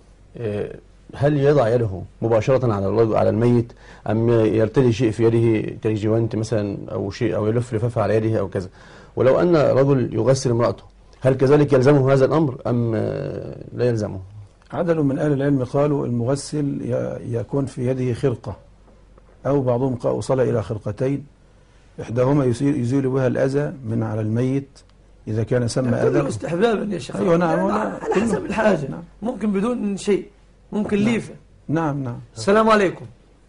هل يضع يده مباشرة على الميت أم يرتدي شيء في يده كالجوانت مثلا أو شيء، أو يلف لفافة على يده أو كذا؟ ولو أن رجل يغسل امرأته هل كذلك يلزمه هذا الأمر أم لا يلزمه؟ عدل من أهل العلم قالوا المغسل يكون في يده خرقة، أو بعضهم وصل إلى خرقتين، إحداهما يزيل بها الأذى من على الميت إذا كان سمى أذى. كله استحبابا يا شيخ. أيوة نعم. على حسب الحاجة. نعم. ممكن بدون شيء، ممكن ليفة. نعم. السلام عليكم.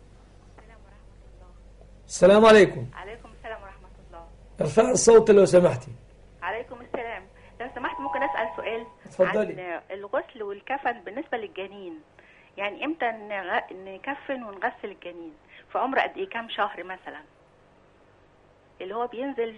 السلام عليكم. عليكم السلام ورحمة الله. ارفع الصوت لو سمحتي. عليكم السلام. لو سمحت ممكن أسأل سؤال؟ اتفضلي. عن الغسل والكفن بالنسبة للجنين، يعني إمتى نكفن ونغسل الجنين؟ في عمر قد إيه، كام شهر مثلا اللي هو بينزل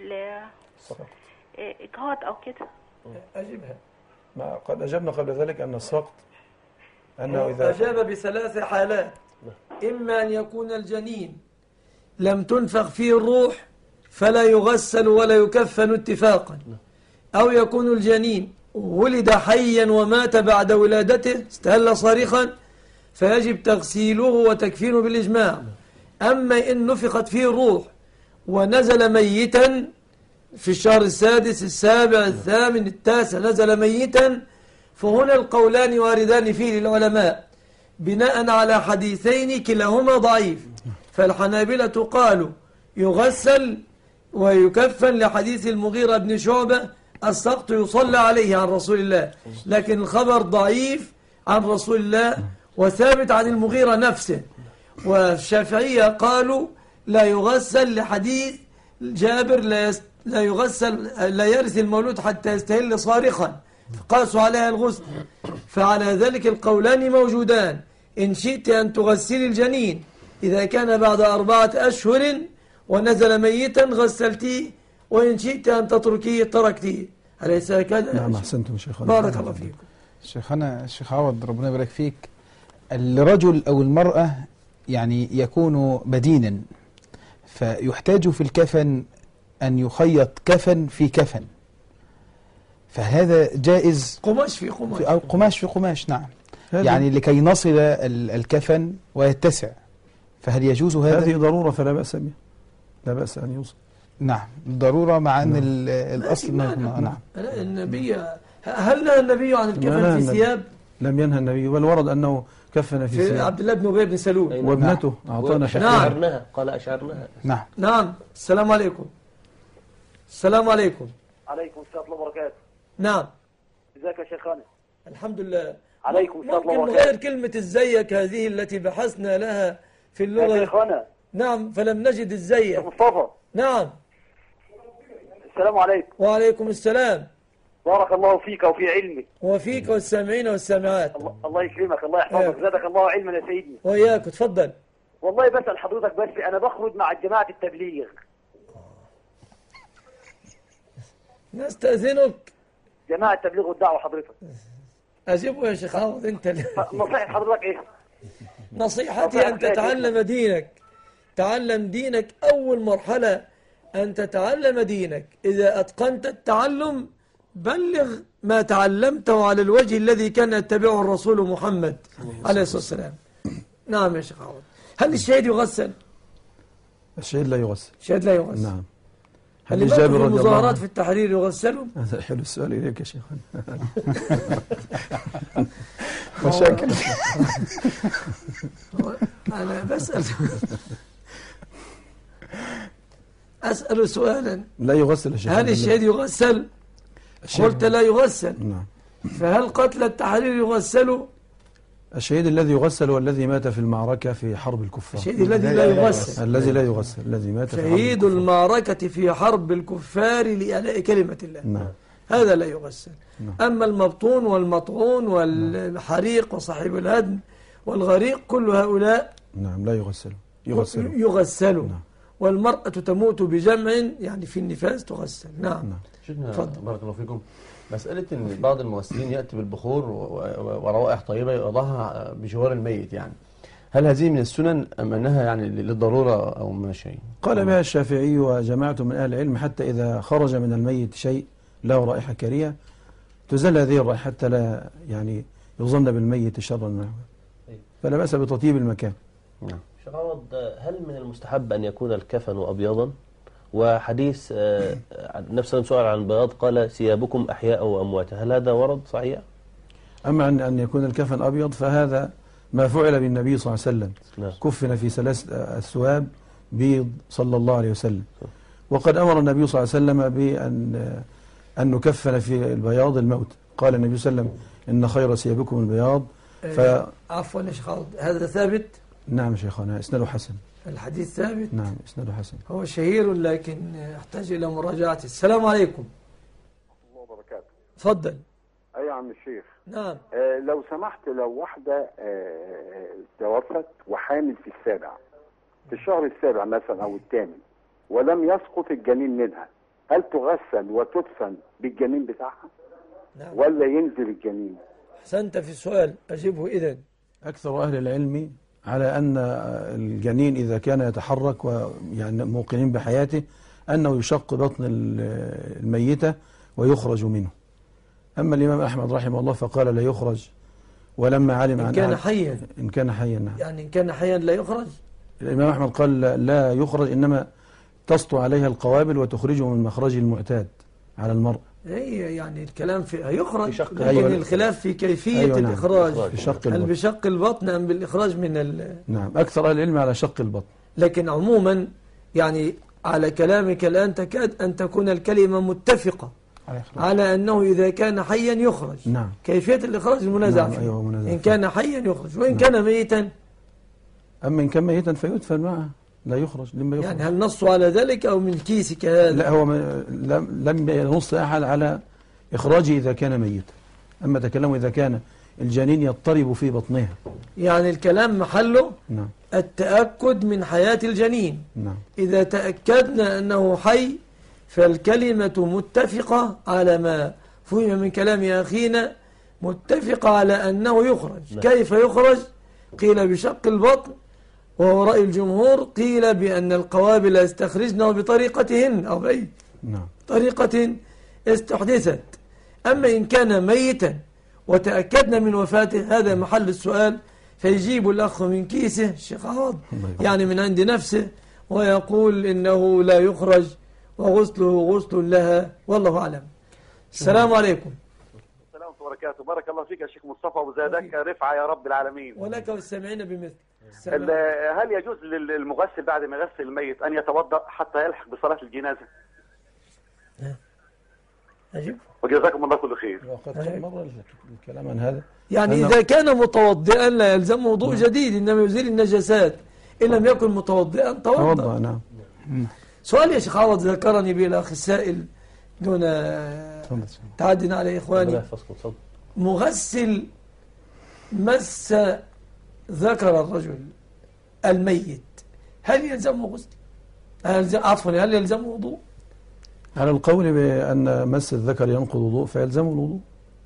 إجهاض أو كده؟ أجبها. ما قد أجبنا قبل ذلك أن السقط أنه إذا أجاب بثلاث حالات: إما أن يكون الجنين لم تنفخ فيه الروح فلا يغسل ولا يكفن اتفاقا، أو يكون الجنين ولد حيا ومات بعد ولادته استهل صارخا فيجب تغسيله وتكفينه بالإجماع. أما إن نفخت فيه الروح ونزل ميتا في الشهر السادس السابع الثامن التاسع نزل ميتا، فهنا القولان واردان فيه للعلماء بناء على حديثين كلاهما ضعيف. فالحنابلة قالوا يغسل ويكفن لحديث المغيرة بن شعبة السقط يصلى عليه عن رسول الله، لكن الخبر ضعيف عن رسول الله وثابت عن المغيرة نفسه. والشافعية قالوا لا يغسل لحديث جابر لا يغسل لا يرث المولود حتى يستهل صارخا، فقاسوا عليها الغسل. فعلى ذلك القولان موجودان: إن شئت أن تغسلي الجنين إذا كان بعد 4 أشهر ونزل ميتا غسلتيه، وإن شئت أن تتركيه تركتيه. أليس هكذا؟ نعم. أحسنتم شيخنا، بارك الله فيكم. شيخنا الشيخ عوض ربنا يبارك فيك، الرجل أو المرأة يعني يكون بدينا، فيحتاج في الكفن أن يخيط كفن في كفن، فهذا جائز؟ قماش في قماش أو قماش في قماش. نعم. يعني لكي نصل الكفن ويتسع، فهل يجوز هذا؟ هذه ضرورة فلا بأس بها، لا بأس أن يوصل. نعم، ضرورة، مع أن الأصل نعم. النبي هل نهى النبي عن الكفن في ثياب؟ لم ينهى النبي، بل ورد أنه كفن في ثياب. عبد الله بن أبي بن سلول وابنته أعطانا أشعرناها. قال أشعرناها. نعم. السلام عليكم. السلام عليكم. عليكم السلام ورحمة الله وبركاته. نعم. ازيك يا شيخنا؟ الحمد لله. عليكم السلام ورحمة الله وبركاته. ممكن نغير كلمة ازيك هذه التي بحثنا لها في اللغة يا شيخنا؟ نعم، فلم نجد ازيك. مصطفى. نعم. السلام عليكم. وعليكم السلام. بارك الله فيك وفي علمك. وفيك والسامعين والسامعات. الله يكرمك، الله يحفظك، زادك الله علما يا سيدي. وإياك. تفضل. والله بسأل حضرتك، بس أنا بخرج مع جماعة التبليغ. نستأذنك. جماعة التبليغ والدعوة حضرتك. أجيبه يا شيخ عوض أنت. نصيحة حضرتك إيه؟ نصيحتي أن تتعلم دينك. تعلم دينك. أول مرحلة أن تتعلم دينك. إذا أتقنت التعلم بلغ ما تعلمته على الوجه الذي كان يتبعه الرسول محمد عليه الصلاة والسلام. نعم يا شيخ عوض. هل الشهيد يغسل؟ الشهيد لا يغسل. الشهيد لا يغسل. نعم. هل جابر رضي المظاهرات في التحرير يغسلوا؟ هذا حلو السؤال إليك يا شيخ. مشاكل. أنا بسأل. أسأل سؤالا. لا يغسل الشهيد. هل الشهيد يغسل؟ قلت لا يغسل. نعم. فهل قتل التحرير يغسلوا؟ الشهيد الذي يغسل هو الذي مات في المعركة في حرب الكفار. الشهيد الذي لا يغسل. الذي لا يغسل، الذي مات في حرب شهيد المعركة في حرب الكفار لإعلاء كلمة الله. نعم. هذا لا يغسل. نعم. أما المبطون والمطعون والحريق وصاحب الهدم والغريق كل هؤلاء نعم لا يغسلوا. يغسلوا. نعم. والمرأة تموت بجمع يعني في النفاس تغسل. نعم. شيخنا بارك الله فيكم، مسألة أن بعض المغسلين يأتي بالبخور وروائح طيبة يضعها بجوار الميت، يعني هل هذه من السنن أم أنها يعني للضرورة أو ما شيء؟ قال بها الشافعي وجماعة من أهل العلم حتى إذا خرج من الميت شيء له رائحة كريهة تزال هذه الرائحة حتى لا يعني يظن بالميت شرا معه، فلا بأس بتطيب المكان. نعم. شيخ عوض، هل من المستحب أن يكون الكفن أبيضا؟ وحديث النبي صلى الله عليه وسلم سئل عن البياض قال ثيابكم أحياء وأمواتا، هل هذا ورد صحيح؟ أما أن يكون الكفن أبيض فهذا ما فعل بالنبي صلى الله عليه وسلم. نعم. كفن في 3 أثواب بيض صلى الله عليه وسلم. وقد أمر النبي صلى الله عليه وسلم بأن نكفن في البياض الموت. قال النبي صلى الله عليه وسلم إن خير ثيابكم البياض. عفوا يا شيخ عوض، هذا ثابت؟ نعم شيخنا، إسناده حسن. الحديث ثابت؟ نعم إسناده حسن. هو شهير لكن يحتاج إلى مراجعته. السلام عليكم. الله وبركاته. تفضل. أي يا عم الشيخ. نعم. لو سمحت، لو واحدة توفت وحامل في السابع، في الشهر السابع مثلا أو الثامن، ولم يسقط الجنين منها، هل تغسل وتدفن بالجنين بتاعها؟ نعم. ولا ينزل الجنين؟ أحسنت في السؤال، أجيبه إذن. أكثر أهل العلم على أن الجنين إذا كان يتحرك ويعني موقنين بحياته أنه يشق بطن الميتة ويخرج منه. أما الإمام أحمد رحمه الله فقال لا يخرج، ولما علم إن كان حيا. إن كان حيا، نعم. يعني إن كان حيا لا يخرج. الإمام أحمد قال لا يخرج، إنما تسطو عليها القوابل وتخرجه من مخرجه المعتاد على المرء. هي يعني الكلام في هيخرج، لكن أيوة. الخلاف في كيفية أيوة. الإخراج. هل بشق البطن أم بالإخراج من نعم. أكثر أهل العلم على شق البطن. لكن عموما يعني على كلامك الآن تكاد أن تكون الكلمة متفقة على أنه إذا كان حيا يخرج. نعم. كيفية الإخراج المنازع نعم. فيه. أيوة منازع. إن كان حيا يخرج، وإن نعم. كان ميتا. أما إن كان ميتا فيدفن معه، لا يخرج. لما يخرج يعني هل نصوا على ذلك أو من كيسك هذا؟ لا، هو لم ينص أحد على إخراجه إذا كان ميتا، أما تكلموا إذا كان الجنين يضطرب في بطنها. يعني الكلام محله نعم. التأكد من حياة الجنين. نعم. إذا تأكدنا أنه حي فالكلمة متفقة على ما فهم من كلام أخينا، متفقة على أنه يخرج. نعم. كيف يخرج؟ قيل بشق البطن، وهو رأي الجمهور. قيل بأن القوابل يستخرجنه بطريقتهن أو بأي طريقة استحدثت. أما إن كان ميتا وتأكدنا من وفاته هذا محل السؤال، فيجيب الأخ من كيسه الشيخ عوض يعني من عند نفسه ويقول إنه لا يخرج وغسله غسل لها، والله أعلم. السلام عليكم. السلام وبركاته. بارك الله فيك يا شيخ مصطفى وزادك رفعة يا رب العالمين. ولك والسامعين بمثل. هل يجوز للمغسل بعد ما يغسل الميت أن يتوضأ حتى يلحق بصلاة الجنازة؟ أجيب. وجزاكم الله كل خير. وقد مر الكلام عن هذا. يعني إذا كان متوضئا لا يلزم وضوء جديد، إنما يزيل النجاسات. إن لم يكن متوضئا توضأ. نعم. سؤال يا شيخ عوض ذكرني به الأخ السائل دون تعدنا على إخواني. مغسل مس ذكر الرجل الميت هل يلزمه غسل؟ هل يلزمه وضوء؟ على القول بأن مس الذكر ينقض وضوء فيلزمه الوضوء،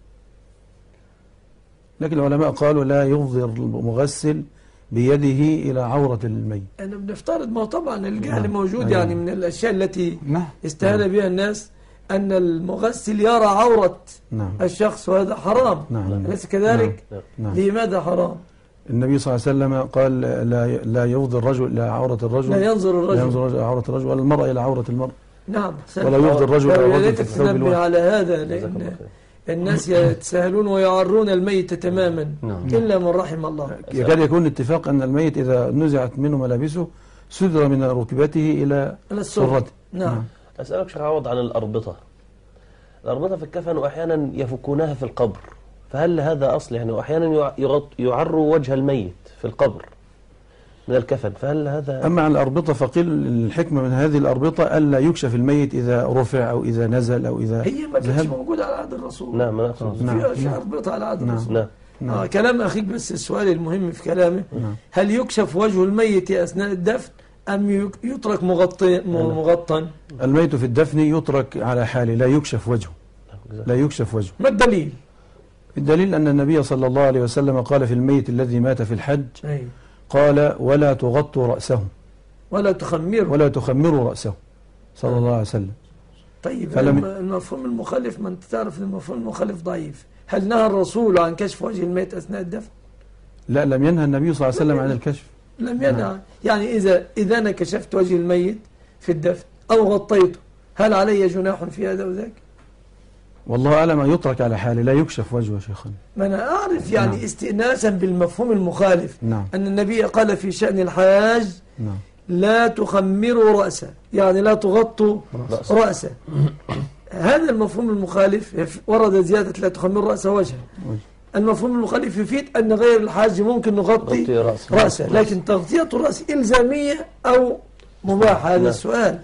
لكن العلماء قالوا لا يفضي المغسل بيده إلى عورة الميت. أنا بنفترض ما طبعا الجهل موجود يعني من الأشياء التي استهان بها الناس أن المغسل يرى عورة الشخص وهذا حرام. أليس كذلك؟ لماذا حرام؟ النبي صلى الله عليه وسلم قال لا يفضي الرجل إلى عورة الرجل، لا ينظر الرجل إلى عورة الرجل، ولا المرأة إلى عورة المرأة. نعم. ولا يفضي الرجل إلى عورة الثوب الواحد. على هذا لأن الناس يتساهلون ويعرون الميت تماما إلا من رحم الله. يكاد يكون اتفاق أن الميت إذا نزعت منه ملابسه سدر من ركبته إلى سرته. نعم. أسألك شيخ عوض عن الأربطة. الأربطة في الكفن وأحيانا يفكونها في القبر، فهل هذا أصل يعني؟ وأحيانا يعروا وجه الميت في القبر من الكفن، فهل هذا؟ أما عن الأربطة فقيل الحكمة من هذه الأربطة ألا يكشف الميت إذا رفع أو إذا نزل أو إذا هي ما كانتش موجودة على عهد الرسول. نعم أنا أقصد في أربطة على عهد الرسول. كلام أخيك بس السؤال المهم في كلامه هل يكشف وجه الميت أثناء الدفن أم يترك مغطى؟ الميت في الدفن يترك على حاله لا يكشف وجهه، لا يكشف وجهه. ما الدليل؟ الدليل أن النبي صلى الله عليه وسلم قال في الميت الذي مات في الحج قال ولا تغطوا رأسه ولا تخمروا رأسه صلى الله عليه وسلم. طيب المفهوم المخالف، ما أنت تعرف أن المفهوم المخالف ضعيف. هل نهى الرسول عن كشف وجه الميت أثناء الدفن؟ لا، لم ينهى النبي صلى الله عليه وسلم عن الكشف. لم ينهى. يعني إذا أنا كشفت وجه الميت في الدفن أو غطيته هل علي جناح في هذا وذاك؟ والله أعلم، يترك على حاله لا يكشف وجهه شيخنا. ما أنا أعرف يعني استئناسا بالمفهوم المخالف أن النبي قال في شأن الحاج لا تخمروا رأسه، يعني لا تغطوا رأسه. هذا المفهوم المخالف ورد زيادة لا تخمروا رأسه وجهه. المفهوم المخالف يفيد أن غير الحاج ممكن نغطي رأسه، لكن تغطية الرأس إلزامية أو مباح؟ هذا السؤال.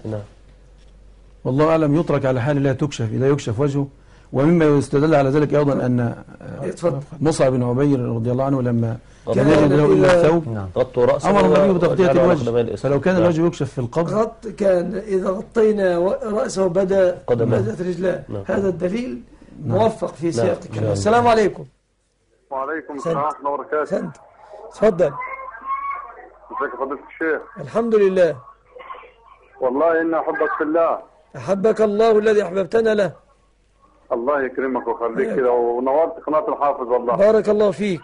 والله أعلم يترك على حاله لا يكشف وجهه. ومما يستدل على ذلك أيضا أن مصعب بن عبير رضي الله عنه لما كان يجد له إلا الثوب أمر النبي بتغطية الوجه، فلو كان الوجه يكشف في القبر كان إذا غطينا رأسه بدأت رجلاه. هذا الدليل موفق في سياق الكلام. السلام عليكم. وعليكم السلام ورحمة الله وبركاته. تفضل. ازيك يا فضيلة الشيخ؟ الحمد لله. والله إني أحبك في الله. أحبك الله الذي أحببتنا له. الله يكرمك ويخليك كده، ونورت قناة الحافظ والله. بارك الله فيك.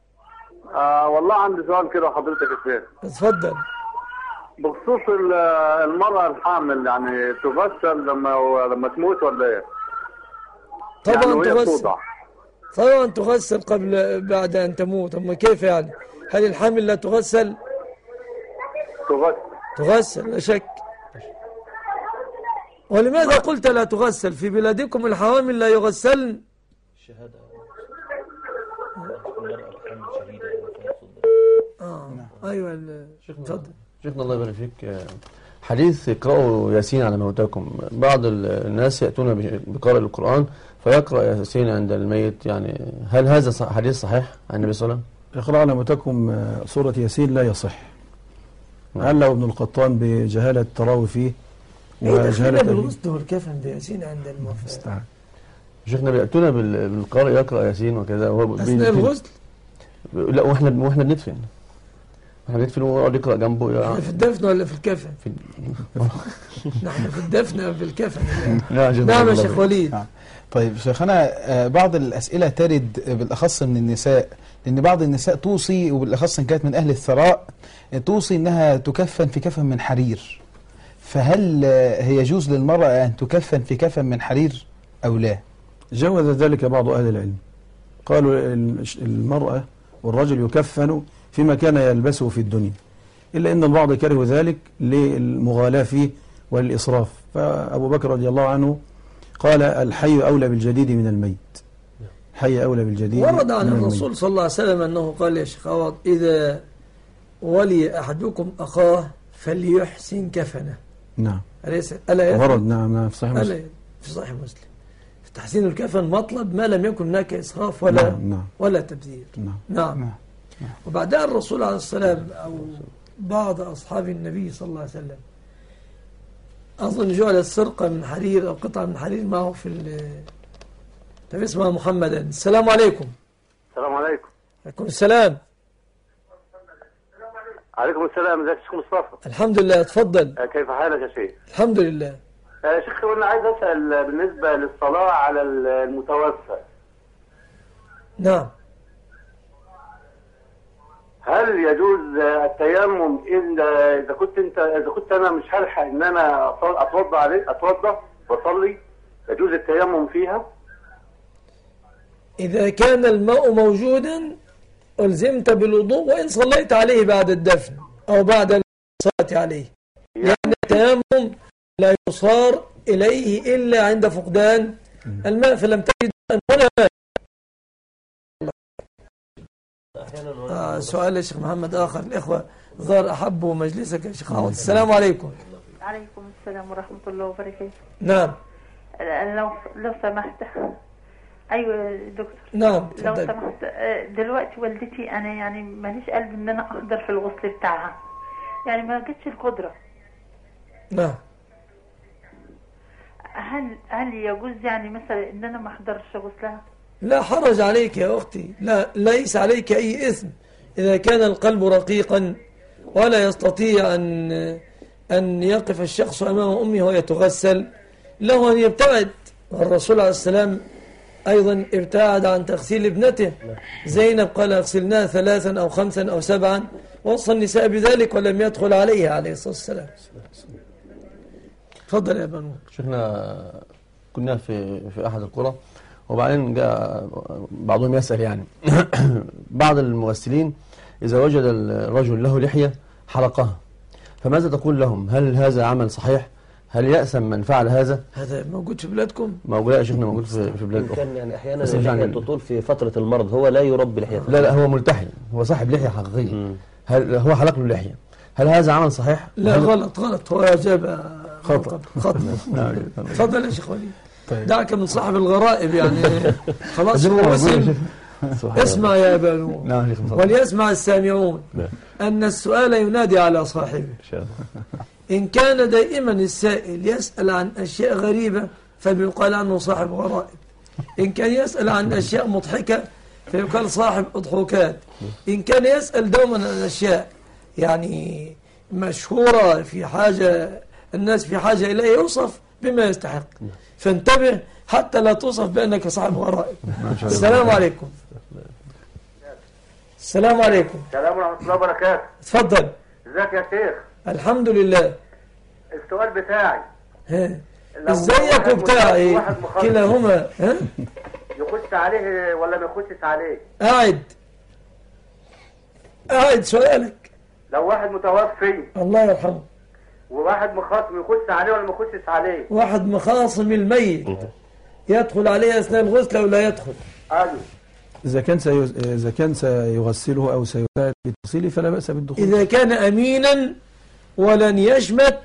والله عندي سؤال كده حضرتك يا شيخ. اتفضل. بخصوص المرأة الحامل، يعني تغسل لما تموت ولا ايه؟ طبعا يعني تغسل. طبعا تغسل بعد أن تموت. أما كيف يعني؟ هل الحامل لا تغسل؟ تغسل لا شك. ولماذا قلت لا تغسل؟ في بلادكم الحوامل لا يغسلن؟ الشهادة. أيوة. تفضل. شيخنا الله يبارك فيك، حديث اقرأوا ياسين على موتاكم، بعض الناس يأتون بقراءة القرآن فيقرأ ياسين عند الميت، يعني هل هذا حديث صحيح عن النبي صلى الله عليه وسلم؟ اقرأ على موتاكم سورة ياسين لا يصح. علّه ابن القطان بجهالة التراوي فيه وجهالة بالغسل والكفن بياسين عند الموفى. شيخنا بيأتونا بالقارئ يقرأ ياسين وكذا وهو أثناء الغسل؟ لا، واحنا بندفن. احنا بندفن ويقعد يقرأ جنبه. احنا في الدفن ولا في الكفن؟ نحن في الدفن وفي الكفن. نعم يا شيخ وليد. طيب شيخنا، بعض الأسئلة ترد بالأخص من النساء، لأن بعض النساء توصي، وبالأخص إن كانت من أهل الثراء، توصي إنها تكفن في كفن من حرير. فهل هي يجوز للمرأة أن تكفن في كفن من حرير أو لا؟ جوز ذلك بعض أهل العلم، قالوا المرأة والرجل يكفن فيما كان يلبسه في الدنيا، إلا أن البعض كره ذلك للمغالاة فيه وللإسراف. فأبو بكر رضي الله عنه قال الحي أولى بالجديد من الميت. حي أولى بالجديد. ورد عن الرسول صلى الله عليه وسلم أنه قال يا شيخ عوض إذا ولي أحدكم أخاه فليحسن كفنه. نعم. ألا ورد. نعم في صحيح مسلم. في صحيح مسلم. في تحسين الكفن مطلب ما لم يكن هناك إسراف ولا تبذير. نعم. وبعدها الرسول عليه السلام أو بعض أصحاب النبي صلى الله عليه وسلم أظن جعل السرقة من حرير أو قطعة من حرير معه طب اسمها محمدا. السلام عليكم. السلام عليكم. عليكم السلام. عليكم السلام. ازيك يا شيخ مصطفى؟ الحمد لله. اتفضل. كيف حالك يا شيخ؟ الحمد لله. شيخ انا عايز اسال بالنسبه للصلاه على المتوفى. نعم. هل يجوز التيمم اذا كنت انا مش هلحق ان انا اتوضا واصلي؟ يجوز التيمم فيها؟ إذا كان الماء موجودا ألزمت بالوضوء وإن صليت عليه بعد الدفن أو بعد الصلاة عليه، لأن التيمم لا يصار إليه إلا عند فقدان الماء، فلم تجد هنا ماء. سؤال يا شيخ محمد آخر. الإخوة ظهر أحبوا مجلسك يا شيخ عوض. السلام عليكم. عليكم السلام ورحمة الله وبركاته. نعم. لو سمحت. أيوة دكتور. نعم. لو سمحت، دلوقتي والدتي أنا يعني ماليش قلب إن أنا أحضر في الغسل بتاعها، يعني ما جتش القدرة. نعم. هل يجوز يعني مثلا إن أنا ما أحضرش غسلها؟ لا حرج عليك يا أختي، لا ليس عليك أي إثم إذا كان القلب رقيقا ولا يستطيع أن يقف الشخص أمام أمه ويتغسل، له أن يبتعد. والرسول عليه السلام أيضا ابتعد عن تغسيل ابنته زينب، قال اغسلناها 3 أو 5 أو 7، وصى النساء بذلك ولم يدخل عليها عليه الصلاة والسلام. تفضل يا بنو. شيخنا كنا في أحد القرى، وبعدين جاء بعضهم يسأل يعني بعض المغسلين إذا وجد الرجل له لحية حلقها، فماذا تقول لهم؟ هل هذا عمل صحيح؟ هل يأثم من فعل هذا؟ هذا موجود في بلادكم؟ موجود يا شيخنا، موجود في بلاد أخرى. كان يعني أحيانا اللحية تطول في فترة المرض، هو لا يربي لحيته. لا هو ملتحي، هو صاحب لحية حقيقية. هل هو حلق له لحية؟ هل هذا عمل صحيح؟ لا غلط، هو جاب خطأ. تفضل يا شيخ وليد. طيب. دعك من صاحب الغرائب يعني. خلاص هو وسم. اسمع يا بنو وليسمع السامعون أن السؤال ينادي على صاحبه. إن كان دائما السائل يسأل عن أشياء غريبة فبيقال عنه صاحب غرائب، إن كان يسأل عن أشياء مضحكة فيقال صاحب أضحوكات، إن كان يسأل دوما عن أشياء يعني مشهورة في حاجة الناس في حاجة إليه يوصف بما يستحق، فانتبه حتى لا توصف بأنك صاحب غرائب. السلام عليكم. السلام عليكم. السلام ورحمة الله وبركاته. اتفضل. ازيك يا شيخ؟ الحمد لله. السؤال بتاعي ازيك وبتاعي كلاهما يخش عليه ولا ما يخشش عليه؟ قاعد سؤالك. لو واحد متوفي الله يرحمه وواحد مخاصم يخش عليه ولا ما يخشش عليه؟ واحد مخاصم الميت يدخل عليه أثناء الغسل أو لا يدخل؟ أيوه. إذا كان سيغسله أو سيساعد في تغسيله فلا بأس بالدخول. إذا كان أمينا ولن يشمت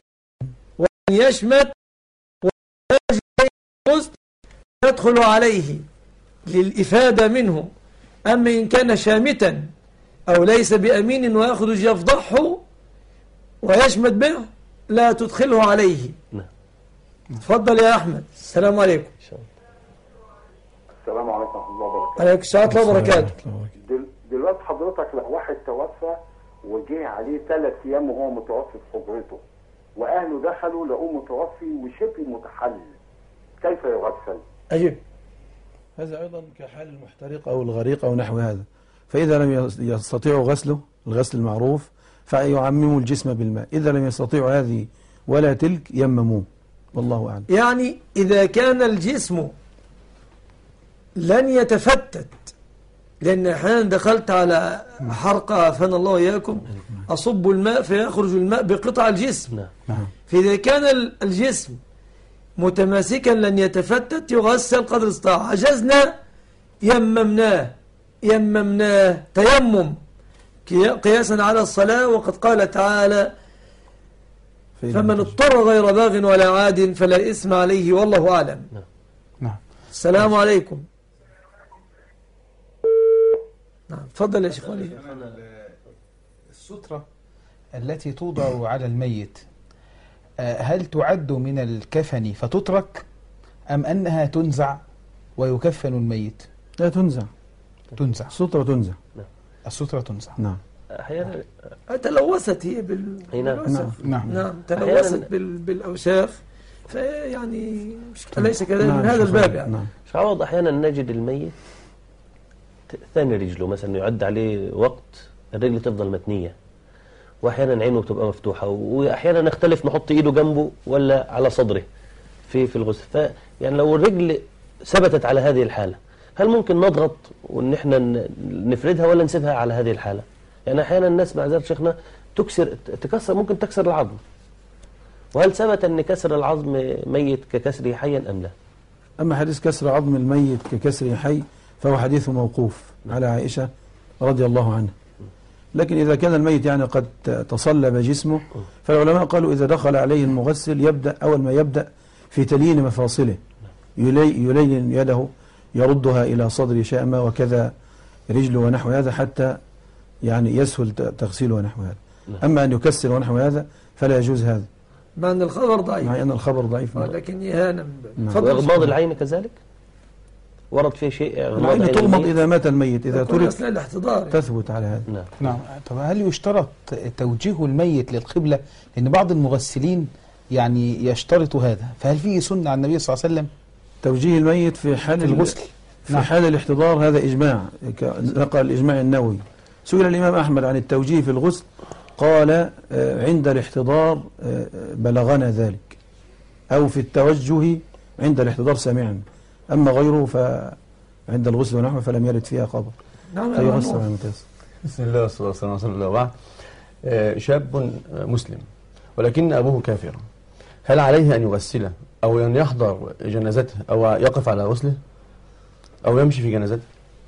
يدخل عليه للإفادة منه. أما إن كان شامتا أو ليس بأمين ويأخذ يفضحه ويشمت به لا تدخله عليه. تفضل يا أحمد. السلام عليكم. السلام عليكم ورحمة الله وبركاته. عليكم السلام ورحمة الله وبركاته. دلوقتي حضرتك لو واحد توفى وجه عليه 3 أيام وهو متوفي في حجرته وأهله دخلوا لقوه متوفي وشبه متحلل، كيف يغسل؟ أجيب. هذا أيضا كحال المحترق أو الغريق أو نحو هذا، فإذا لم يستطيعوا غسله الغسل المعروف فيعمموا الجسم بالماء، إذا لم يستطيعوا هذه ولا تلك يمموه، والله أعلم. يعني إذا كان الجسم لن يتفتت، لأن أحيانا دخلت على حرقة فان الله إياكم أصب الماء فيخرج الماء بقطع الجسم، فإذا كان الجسم متماسكا لن يتفتت يغسل قدر استطاع، عجزنا يممناه تيمم قياسا على الصلاة، وقد قال تعالى فمن اضطر غير باغ ولا عاد فلا إثم عليه والله أعلم. السلام عليكم. نعم تفضل يا شيخ وليد. السترة التي توضع على الميت هل تعد من الكفن فتترك أم أنها تنزع ويكفن الميت؟ لا، تنزع. السترة تنزع. السترة تنزع. نعم. أحيانا تلوثت هي نعم تلوثت بالأوساخ، فيعني ليس كذلك من هذا الباب يعني. شعوض أحيانا نجد الميت ثاني رجله مثلا يعد عليه وقت الرجل تفضل متنية، وأحيانا عينه بتبقى مفتوحة، وأحيانا نختلف نحط إيده جنبه ولا على صدره في الغسل. فيعني لو الرجل ثبتت على هذه الحالة، هل ممكن نضغط وإن إحنا نفردها ولا نسيبها على هذه الحالة؟ يعني أحيانا الناس معذرة شيخنا تكسر ممكن تكسر العظم، وهل ثبت أن كسر العظم ميت ككسره حيا أم لا؟ أما حديث كسر عظم الميت ككسره حي فهو حديث موقوف على عائشة رضي الله عنها. لكن إذا كان الميت يعني قد تصلب جسمه، فالعلماء قالوا إذا دخل عليه المغسل يبدأ أول ما يبدأ في تليين مفاصله، يلين يده يردها إلى صدر شأمة وكذا رجله ونحو هذا حتى يعني يسهل تغسيله ونحو هذا. أما أن يكسر ونحو هذا فلا يجوز هذا، مع أن الخبر ضعيف. مع أن الخبر ضعيف لكن إهانة. وإغماض العين كذلك ورد فيه شيء. العين تغمض إذا مات الميت، إذا ترك تثبت على هذا. نعم. طب هل يشترط توجيه الميت للقبلة؟ لأن بعض المغسلين يعني يشترط هذا، فهل فيه سنة عن النبي صلى الله عليه وسلم توجيه الميت في حال الغسل؟ في حال الاحتضار هذا إجماع، نقل الإجماع النووي. سئل الإمام أحمد عن التوجيه في الغسل قال عند الاحتضار بلغنا ذلك، أو في التوجه عند الاحتضار سمعنا، أما غيره فعند الغسل ونحوه فلم يرد فيها خبر. فيغسل عن المتيسر. بسم الله والصلاة والسلام على رسول الله. وبعد، شاب مسلم ولكن أبوه كافر، هل عليه أن يغسله أو أن يحضر جنازته أو يقف على غسله أو يمشي في جنازته؟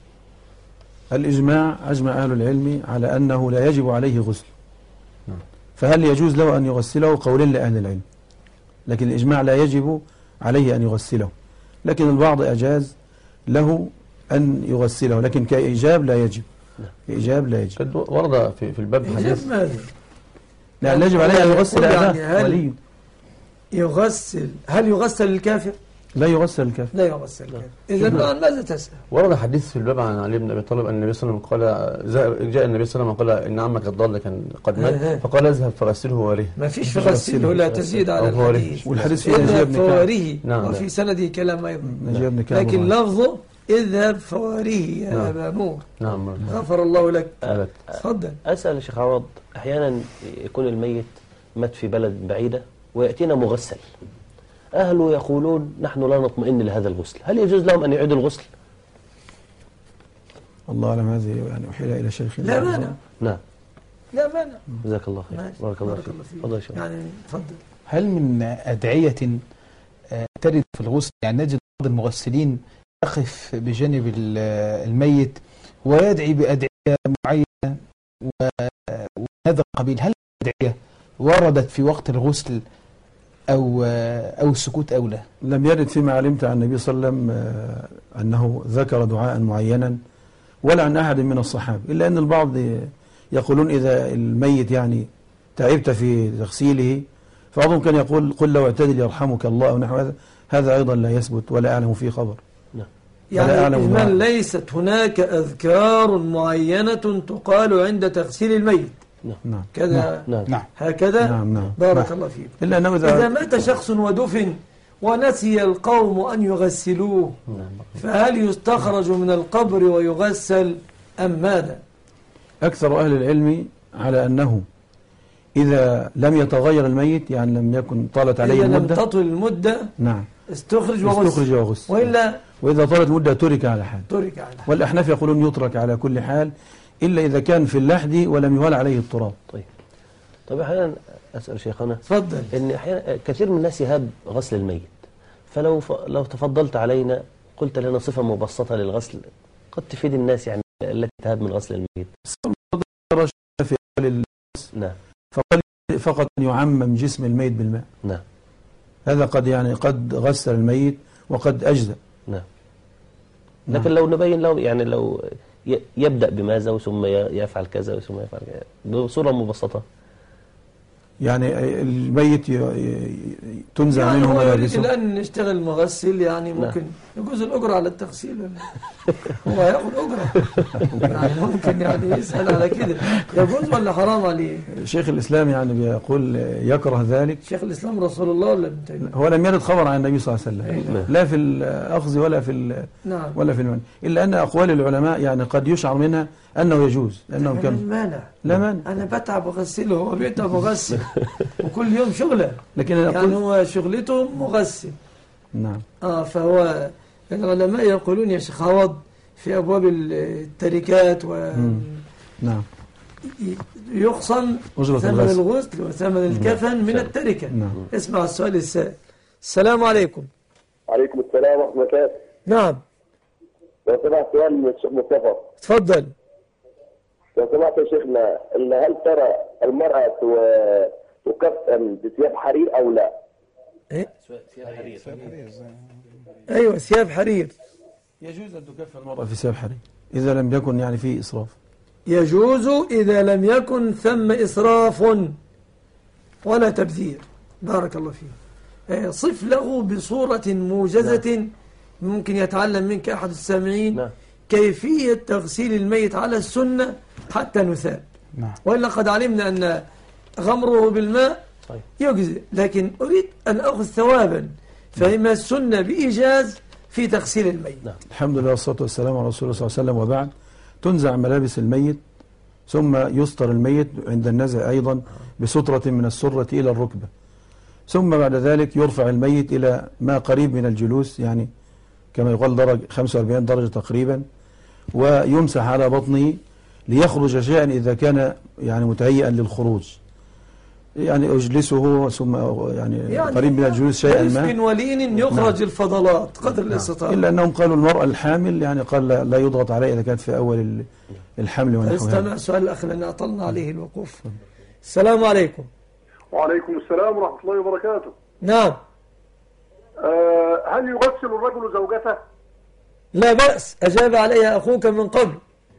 الإجماع أجمع أهل العلم على أنه لا يجب عليه غسل. فهل يجوز له أن يغسله؟ قولين لأهل العلم، لكن الإجماع لا يجب عليه أن يغسله، لكن البعض أجاز له أن يغسله، لكن كإيجاب لا يجب. كإيجاب لا يجب. قد ورد في الباب حديث لا يجب عليه أن يغسل أباه وليه. هل يغسل الكافر؟ لا يغسل الكافر. لا يغسل الكافر. إذا عن ماذا تسأل؟ ورد حديث في الباب عن علي بن أبي طالب أن النبي صلى الله عليه وسلم قال، جاء النبي صلى الله عليه وسلم قال إن عمك الضال كان قد مات، فقال اذهب فغسله ووريه. ما فيش فغسله، لا تزيد على الحديث. والحديث في نجيب بن فوريه. وفي سنده كلام أيضا. لكن لفظه اذهب فوريه يا أبا نور. نعم. غفر الله لك. تفضل. أسأل يا شيخ عوض، أحيانا يكون الميت مات في بلد بعيدة ويأتينا مغسل، أهله يقولون نحن لا نطمئن لهذا الغسل، هل يجوز لهم أن يعيدوا الغسل؟ الله أعلم. هذه يعني أحيل إلى شيخنا. لا مانع. نعم. لا مانع. جزاك الله خير. بارك الله فيك. تفضل يا شيخ. يعني تفضل. هل من أدعية ترد في الغسل؟ يعني نجد بعض المغسلين يقف بجانب الميت ويدعي بأدعية معينة وهذا القبيل، هل الأدعية وردت في وقت الغسل أو السكوت أو لا؟ لم يرد فيما علمت عن النبي صلى الله عليه وسلم أنه ذكر دعاء معينا ولا عن أحد من الصحابة، إلا أن البعض يقولون إذا الميت يعني تعبت في تغسيله، فبعضهم كان يقول قل لو اعتدل يرحمك الله أو نحو هذا. هذا أيضا لا يثبت ولا أعلم فيه خبر. يعني إجمال ليست هناك أذكار معينة تقال عند تغسيل الميت. نعم. كذا. نعم. هكذا. نعم. بارك الله فيك. إلا أنه إذا مات شخص ودفن ونسي القوم أن يغسلوه، فهل يستخرج من القبر ويغسل أم ماذا؟ أكثر أهل العلم على أنه إذا لم يتغير الميت، يعني لم يكن طالت عليه المدة، إذا لم تطل المدة، نعم، استخرج وغسل. وإذا طالت المدة ترك على حال. والأحناف يقولون يترك على كل حال إلا إذا كان في اللحد ولم يهال عليه التراب. طيب أحيانا أسأل شيخنا، تفضل. إن أحيانا كثير من الناس يهاب غسل الميت، لو تفضلت علينا قلت لنا صفة مبسطة للغسل قد تفيد الناس يعني التي تهاب من غسل الميت. في نعم. فقط أن يعمم جسم الميت بالماء. نعم. هذا قد غسل الميت وقد أجزأ. نعم. لكن لو نبين له يعني لو يبدأ بماذا ثم يفعل كذا ثم يفعل كذا بصورة مبسطة. يعني الميت تنزع يعني منه هو يريد ملابسه. الآن نشتغل مغسل، يعني ممكن يجوز الأجرة على التغسيل ولا هو هياخد أجرة؟ يعني ممكن يعني يسأل على كده يجوز ولا حرام عليه؟ شيخ الإسلام يعني بيقول يكره ذلك. شيخ الإسلام رسول الله ولا ابن تيمية؟ هو لم يرد خبر عن النبي صلى الله عليه وسلم لا في الأخذ ولا في نعم. ولا في المنع، إلا أن أقوال العلماء يعني قد يشعر منها أنه يجوز لأنهم لا مانع، لا مانع. أنا بتعب أغسله، هو بيتعب مغسل وكل يوم شغله، لكن أنا يعني هو شغلته مغسل. نعم. فهو العلماء يقولون يا شيخ عوض في أبواب التركات نعم يخصم ثمن الغسل وثمن الكفن من التركة. نعم. اسمع السؤال السائل. السلام عليكم. عليكم السلام ورحمة الله وبركاته. نعم. لو سمحت سؤال من الشيخ مصطفى. تفضل. لو سمحت يا شيخنا، هل ترى المرأة تكفن بثياب حرير أو لا؟ إيه؟ ثياب حرير. أيوة ثياب حرير. يجوز أن تكفن المرأة في ثياب حرير إذا لم يكن يعني فيه إسراف. يجوز إذا لم يكن ثم إسراف ولا تبذير. بارك الله فيه. صف له بصورة موجزة ممكن يتعلم منك أحد السامعين كيفية تغسيل الميت على السنة حتى نثاب. وإلا قد علمنا أن غمره بالماء يجزئ، لكن أريد أن أخذ ثوابا، فإما السنة بإيجاز في تغسيل الميت. الحمد لله والصلاة والسلام على رسول الله صلى الله عليه وسلم، وبعد. تنزع ملابس الميت ثم يستر الميت عند النزع أيضا بسترة من السرة إلى الركبة، ثم بعد ذلك يرفع الميت إلى ما قريب من الجلوس، يعني كما يقال 45 درجة تقريبا، ويمسح على بطنه ليخرج شيئا إذا كان يعني متهيئا للخروج، يعني أجلسه ثم يعني قريب من الجلوس شيئا ما برفق ولين يخرج الفضلات قدر الاستطاعة. إلا أنهم قالوا المرأة الحامل يعني قال لا يضغط عليها إذا كانت في أول الحمل ونحوها. استمع سؤال الأخ لأن أطلنا عليه الوقوف. السلام عليكم. وعليكم السلام ورحمة الله وبركاته. نعم. هل يغسل الرجل زوجته؟ لا بأس، أجاب عليها أخوك من قبل.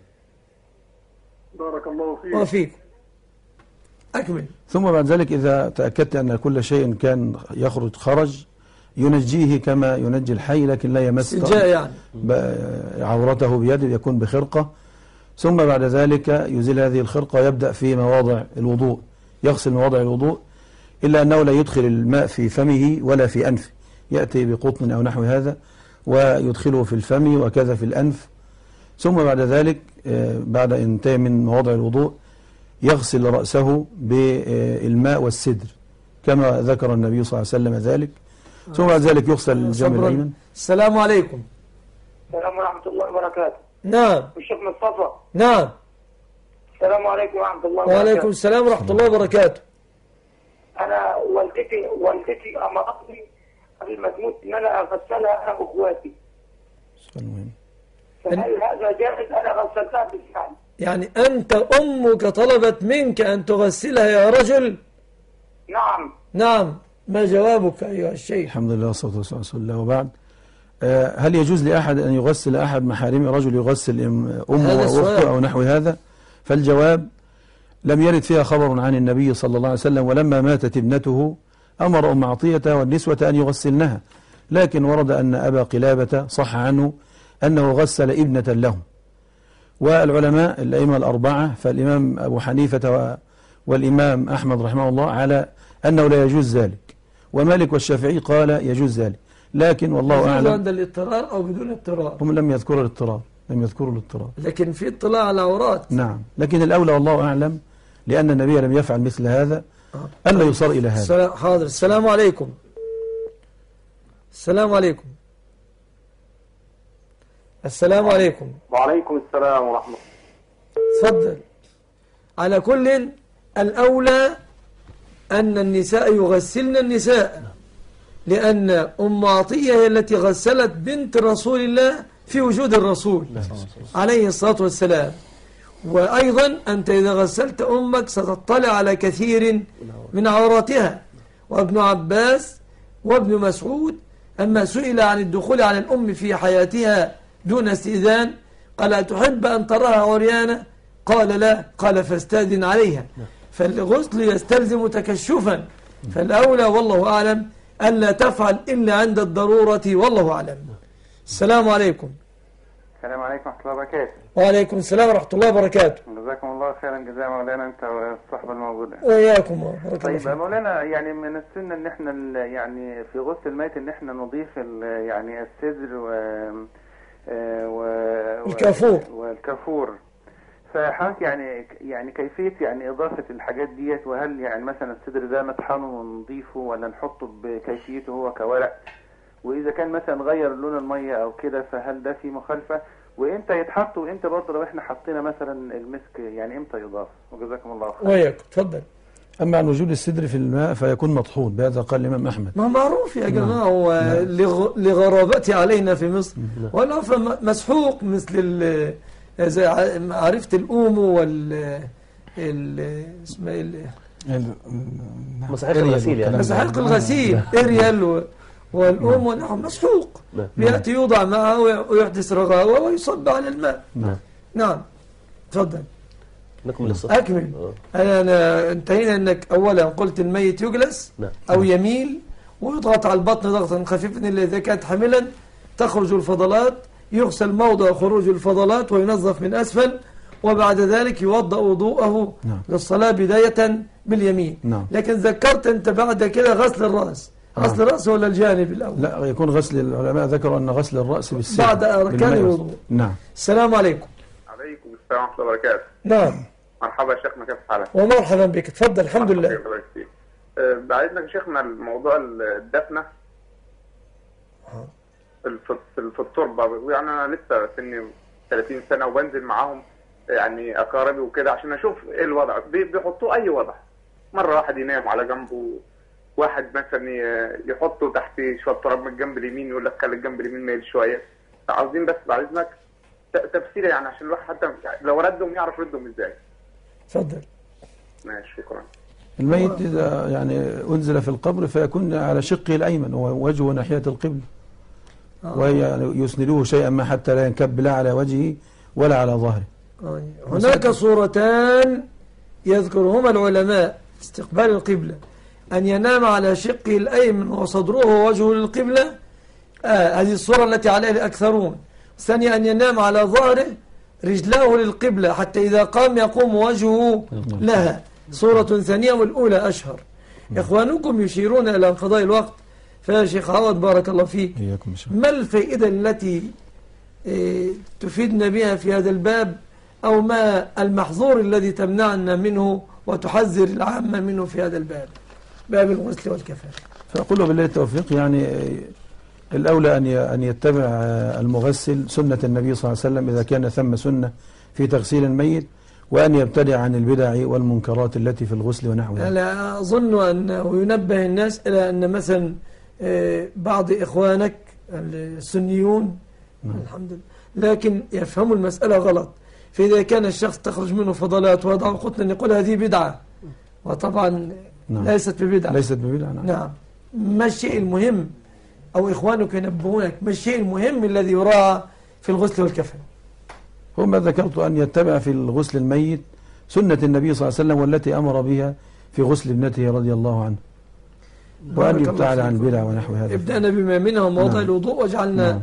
بارك الله فيك. وفيك. أكمل. ثم بعد ذلك إذا تأكدت أن كل شيء كان خرج ينجيه كما ينجي الحي، لكن لا يمس يعني عورته بيده، يكون بخرقة. ثم بعد ذلك يزيل هذه الخرقة ويبدأ في مواضع الوضوء، يغسل مواضع الوضوء، إلا أنه لا يدخل الماء في فمه ولا في أنفه، يأتي بقطن أو نحو هذا ويدخله في الفم وكذا في الأنف. ثم بعد ذلك بعد أن انتهى من مواضع الوضوء يغسل رأسه بالماء والسدر كما ذكر النبي صلى الله عليه وسلم ذلك. ثم بعد ذلك يغسل الجنب الأيمن. السلام عليكم. السلام ورحمة الله وبركاته. نعم. الشيخ مصطفى. نعم. السلام عليكم ورحمة الله وبركاته. وعليكم السلام ورحمة الله وبركاته. أنا والدتي أمرتني قبل ما تموت إن أنا أغسلها أنا وأخواتي. فهل هذا جائز؟ أنا غسلتها بالفعل. يعني أنت أمك طلبت منك أن تغسلها يا رجل؟ نعم. نعم. ما جوابك أيها الشيخ؟ الحمد لله والصلاة والسلام على رسول الله، وبعد. هل يجوز لأحد أن يغسل أحد محارم رجل يغسل أمه وأخته أو نحو هذا؟ فالجواب لم يرد فيها خبر عن النبي صلى الله عليه وسلم، ولما ماتت ابنته أمر أم عطية والنسوة أن يغسلنها، لكن ورد أن أبا قلابة صح عنه أنه غسل ابنة له. والعلماء الأئمة الأربعة، فالإمام أبو حنيفة والإمام أحمد رحمه الله على أنه لا يجوز ذلك، ومالك والشافعي قال يجوز ذلك، لكن والله أعلم. عند الاضطرار أو بدون اضطرار؟ هم لم يذكروا الاضطرار، لكن في اطلاع على العورات. نعم، لكن الأولى والله أعلم لأن النبي لم يفعل مثل هذا ألا يصار إلى هذا. حاضر. السلام عليكم. السلام عليكم. السلام عليكم. وعليكم السلام ورحمة الله. تفضل. على كل الأولى أن النساء يغسلن النساء، لأن أم عطية هي التي غسلت بنت رسول الله في وجود الرسول عليه الصلاة والسلام. وأيضا أنت إذا غسلت أمك ستطلع على كثير من عوراتها. وابن عباس وابن مسعود أما سئل عن الدخول على الأم في حياتها دون استئذان قال أتحب أن تراها عريانة؟ قال لا، قال فاستأذن عليها. فالغسل يستلزم تكشفا، فالأولى والله أعلم ألا تفعل إلا عند الضرورة والله أعلم. السلام عليكم. السلام عليكم ورحمة الله وبركاته. وعليكم السلام ورحمة الله وبركاته. جزاكم الله خيرا جزاء مولانا أنت والصحبة الموجودة. وإياكم. طيب مولانا، يعني من السنة إن إحنا يعني في غسل الميت إن إحنا نضيف يعني السدر الكافور والكافور. فحضرتك يعني كيفية يعني إضافة الحاجات ديت، وهل يعني مثلا السدر ده نطحنه ونضيفه ولا نحطه بكيفيته هو كورق؟ وإذا كان مثلا غير لون المية أو كده فهل ده في مخالفة؟ وإمتى يتحط وإمتى برضه لو إحنا حطينا مثلا المسك يعني إمتى يضاف؟ وجزاكم الله خير. وياك تفضل. أما عن وجود السدر في الماء فيكون مطحون، بهذا قال الإمام أحمد. ما معروف يا جماعة، هو لغرابته علينا في مصر ولا مسحوق مثل زي عرفت الأومو اسمها مسحيق الغسيل، يعني مسحيق الغسيل إريال والأم ونحن مسحوق يأتي يوضع معه ويحدث رغاوة ويصب على الماء. نعم تفضل. أكمل. أنا انتهينا أنك أولا قلت الميت يجلس أو يميل ويضغط على البطن ضغطا خفيفا إلا إذا كانت حاملا تخرج الفضلات، يغسل موضع خروج الفضلات وينظف من أسفل، وبعد ذلك يوضأ وضوءه للصلاة بداية باليمين. لكن ذكرت أنت بعد كده غسل الرأس. غسل الرأس ولا الجانب الأول؟ لا، يكون غسل، العلماء ذكروا أن غسل الرأس بالسدر بعد أركان الوضوء. نعم. السلام عليكم. عليكم السلام ورحمة الله وبركاته. نعم. مرحبا يا شيخنا، كيف حالك؟ ومرحبا بك، تفضل. الحمد لله. بعد إذنك يا شيخنا الموضوع الدفنة في التربة، يعني أنا لسه سني 30 سنة وبنزل معاهم يعني أقاربي وكده عشان أشوف إيه الوضع. بيحطوه أي وضع، مرة واحد ينام على جنبه، واحد مثلا يحطه تحت شوية تراب من الجنب اليمين، يقول لك خلي الجنب اليمين مايل شوية. عاوزين بس بعد إذنك تفسير يعني عشان الواحد حتى لو ردهم يعرف ردهم إزاي. اتفضل. ماشي، شكرا. الميت إذا يعني أنزل في القبر فيكون على شقه الأيمن ووجهه ناحية القبل، ويسندوه شيئا ما حتى لا ينكب لا على وجهه ولا على ظهره. هناك صورتان يذكرهما العلماء استقبال القبلة: أن ينام على شقه الأيمن وصدره ووجهه للقبلة، هذه الصورة التي عليها الأكثرون. ثانيا أن ينام على ظهره رجلاه للقبلة حتى إذا قام يقوم وجهه لها، صورة ثانية والأولى أشهر. إخوانكم يشيرون إلى انقضاء الوقت، فيا شيخ عوض بارك الله فيك، ما الفائدة التي تفيدنا بها في هذا الباب، أو ما المحظور الذي تمنعنا منه وتحذر العامة منه في هذا الباب، باب الغسل والكفن؟ فأقول بالله التوفيق، يعني الأولى أن يتبع المغسل سنة النبي صلى الله عليه وسلم إذا كان ثم سنة في تغسيل الميت، وأن يبتدع عن البدع والمنكرات التي في الغسل ونحوها. لا أظن أنه ينبه الناس إلى أن مثلا بعض إخوانك السنيون الحمد لله لكن يفهموا المسألة غلط، فإذا كان الشخص تخرج منه فضلات ويضع قطنا يقول هذه بدعة، وطبعا ليست ببدعة. ليست ببدعة. نعم. ما الشيء المهم، أو إخوانك ينبهونك ما الشيء المهم الذي يراعى في الغسل والكفن؟ هو ما ذكرت، أن يتبع في الغسل الميت سنة النبي صلى الله عليه وسلم والتي أمر بها في غسل ابنته رضي الله عنه، وأن يبتعد عن البدع ونحو هذا. ابدأنا بما منها موضع الوضوء، وجعلنا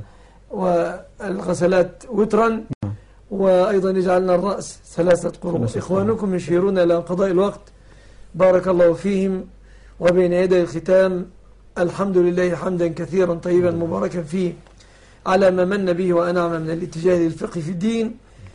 والغسلات وترا، وأيضا جعلنا الرأس 3 قرون. إخوانكم يشيرون إلى قضاء الوقت، بارك الله فيهم. وبين يدي الختام، الحمد لله حمدا كثيرا طيبا مباركا فيه على ما من به وأنعم من الاتجاه للفقه في الدين.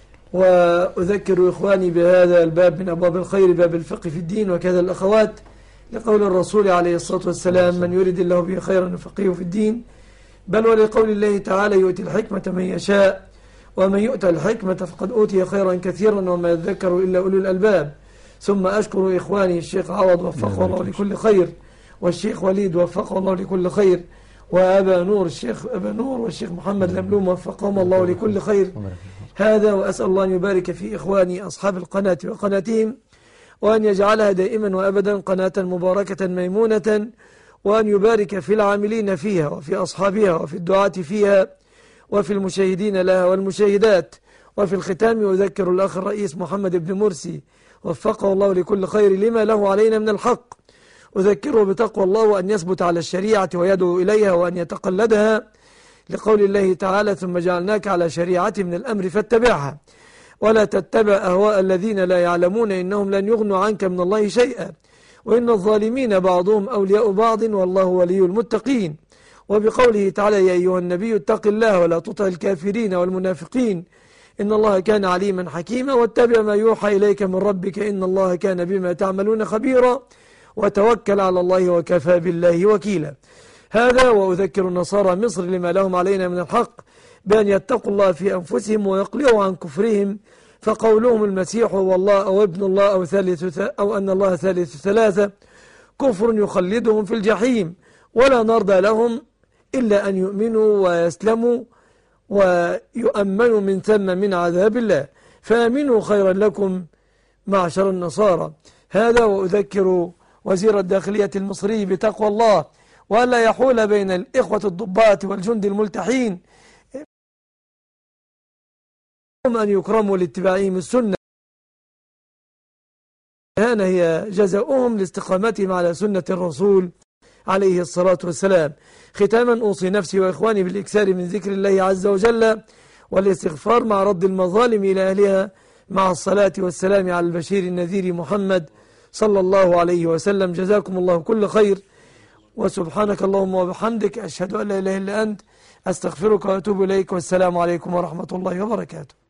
وأذكر إخواني بهذا الباب من أبواب الخير، باب الفقه في الدين، وكذا الأخوات، لقول الرسول عليه الصلاة والسلام: من يريد الله به خيرا يفقهه في الدين. بل ولقول الله تعالى: يؤتي الحكمة من يشاء، ومن يؤتى الحكمة فقد أوتي خيرا كثيرا وما يذكر إلا أولو الألباب. ثم أشكر إخواني الشيخ عوض وفقه الله لكل خير، والشيخ وليد وفقه الله لكل خير، وأبا نور الشيخ أبا نور، والشيخ محمد لملوم وفقهم الله لكل خير. هذا، وأسأل الله أن يبارك في إخواني أصحاب القناة وقناتهم، وأن يجعلها دائما وأبدا قناة مباركة ميمونة، وأن يبارك في العاملين فيها وفي أصحابها وفي الدعاة فيها وفي المشاهدين لها والمشاهدات. وفي الختام أذكر الأخ الرئيس محمد بن مرسي وفقه الله لكل خير لما له علينا من الحق. أذكره بتقوى الله وأن يثبت على الشريعة ويدعو إليها وأن يتقلدها، لقول الله تعالى ثم جعلناك على شريعة من الأمر فاتبعها ولا تتبع أهواء الذين لا يعلمون إنهم لن يغنوا عنك من الله شيئا وإن الظالمين بعضهم أولياء بعض والله ولي المتقين. وبقوله تعالى يا أيها النبي اتق الله ولا تطع الكافرين والمنافقين إن الله كان عليما حكيما واتبع ما يوحى إليك من ربك إن الله كان بما تعملون خبيرا وتوكل على الله وكفى بالله وكيلا. هذا وأذكر النصارى مصر لما لهم علينا من الحق بأن يتقوا الله في أنفسهم ويقلعوا عن كفرهم، فقولهم المسيح هو الله أو ابن الله أو أن الله ثالث ثلاثة كفر يخلدهم في الجحيم، ولا نرضى لهم إلا أن يؤمنوا ويسلموا ويؤمنوا من ثم من عذاب الله، فآمنوا خيرا لكم معشر النصارى. هذا وأذكر وزير الداخلية المصري بتقوى الله وألا يحول بين الإخوة الضباط والجند الملتحين أن يكرموا لاتباعهم السنة، هذا هي جزاؤهم لاستقامتهم على سنة الرسول عليه الصلاة والسلام. ختاما أوصي نفسي وإخواني بالإكثار من ذكر الله عز وجل والاستغفار مع رد المظالم إلى أهلها مع الصلاة والسلام على البشير النذير محمد صلى الله عليه وسلم. جزاكم الله كل خير، وسبحانك اللهم وبحمدك أشهد أن لا إله إلا أنت أستغفرك وأتوب إليك، والسلام عليكم ورحمة الله وبركاته.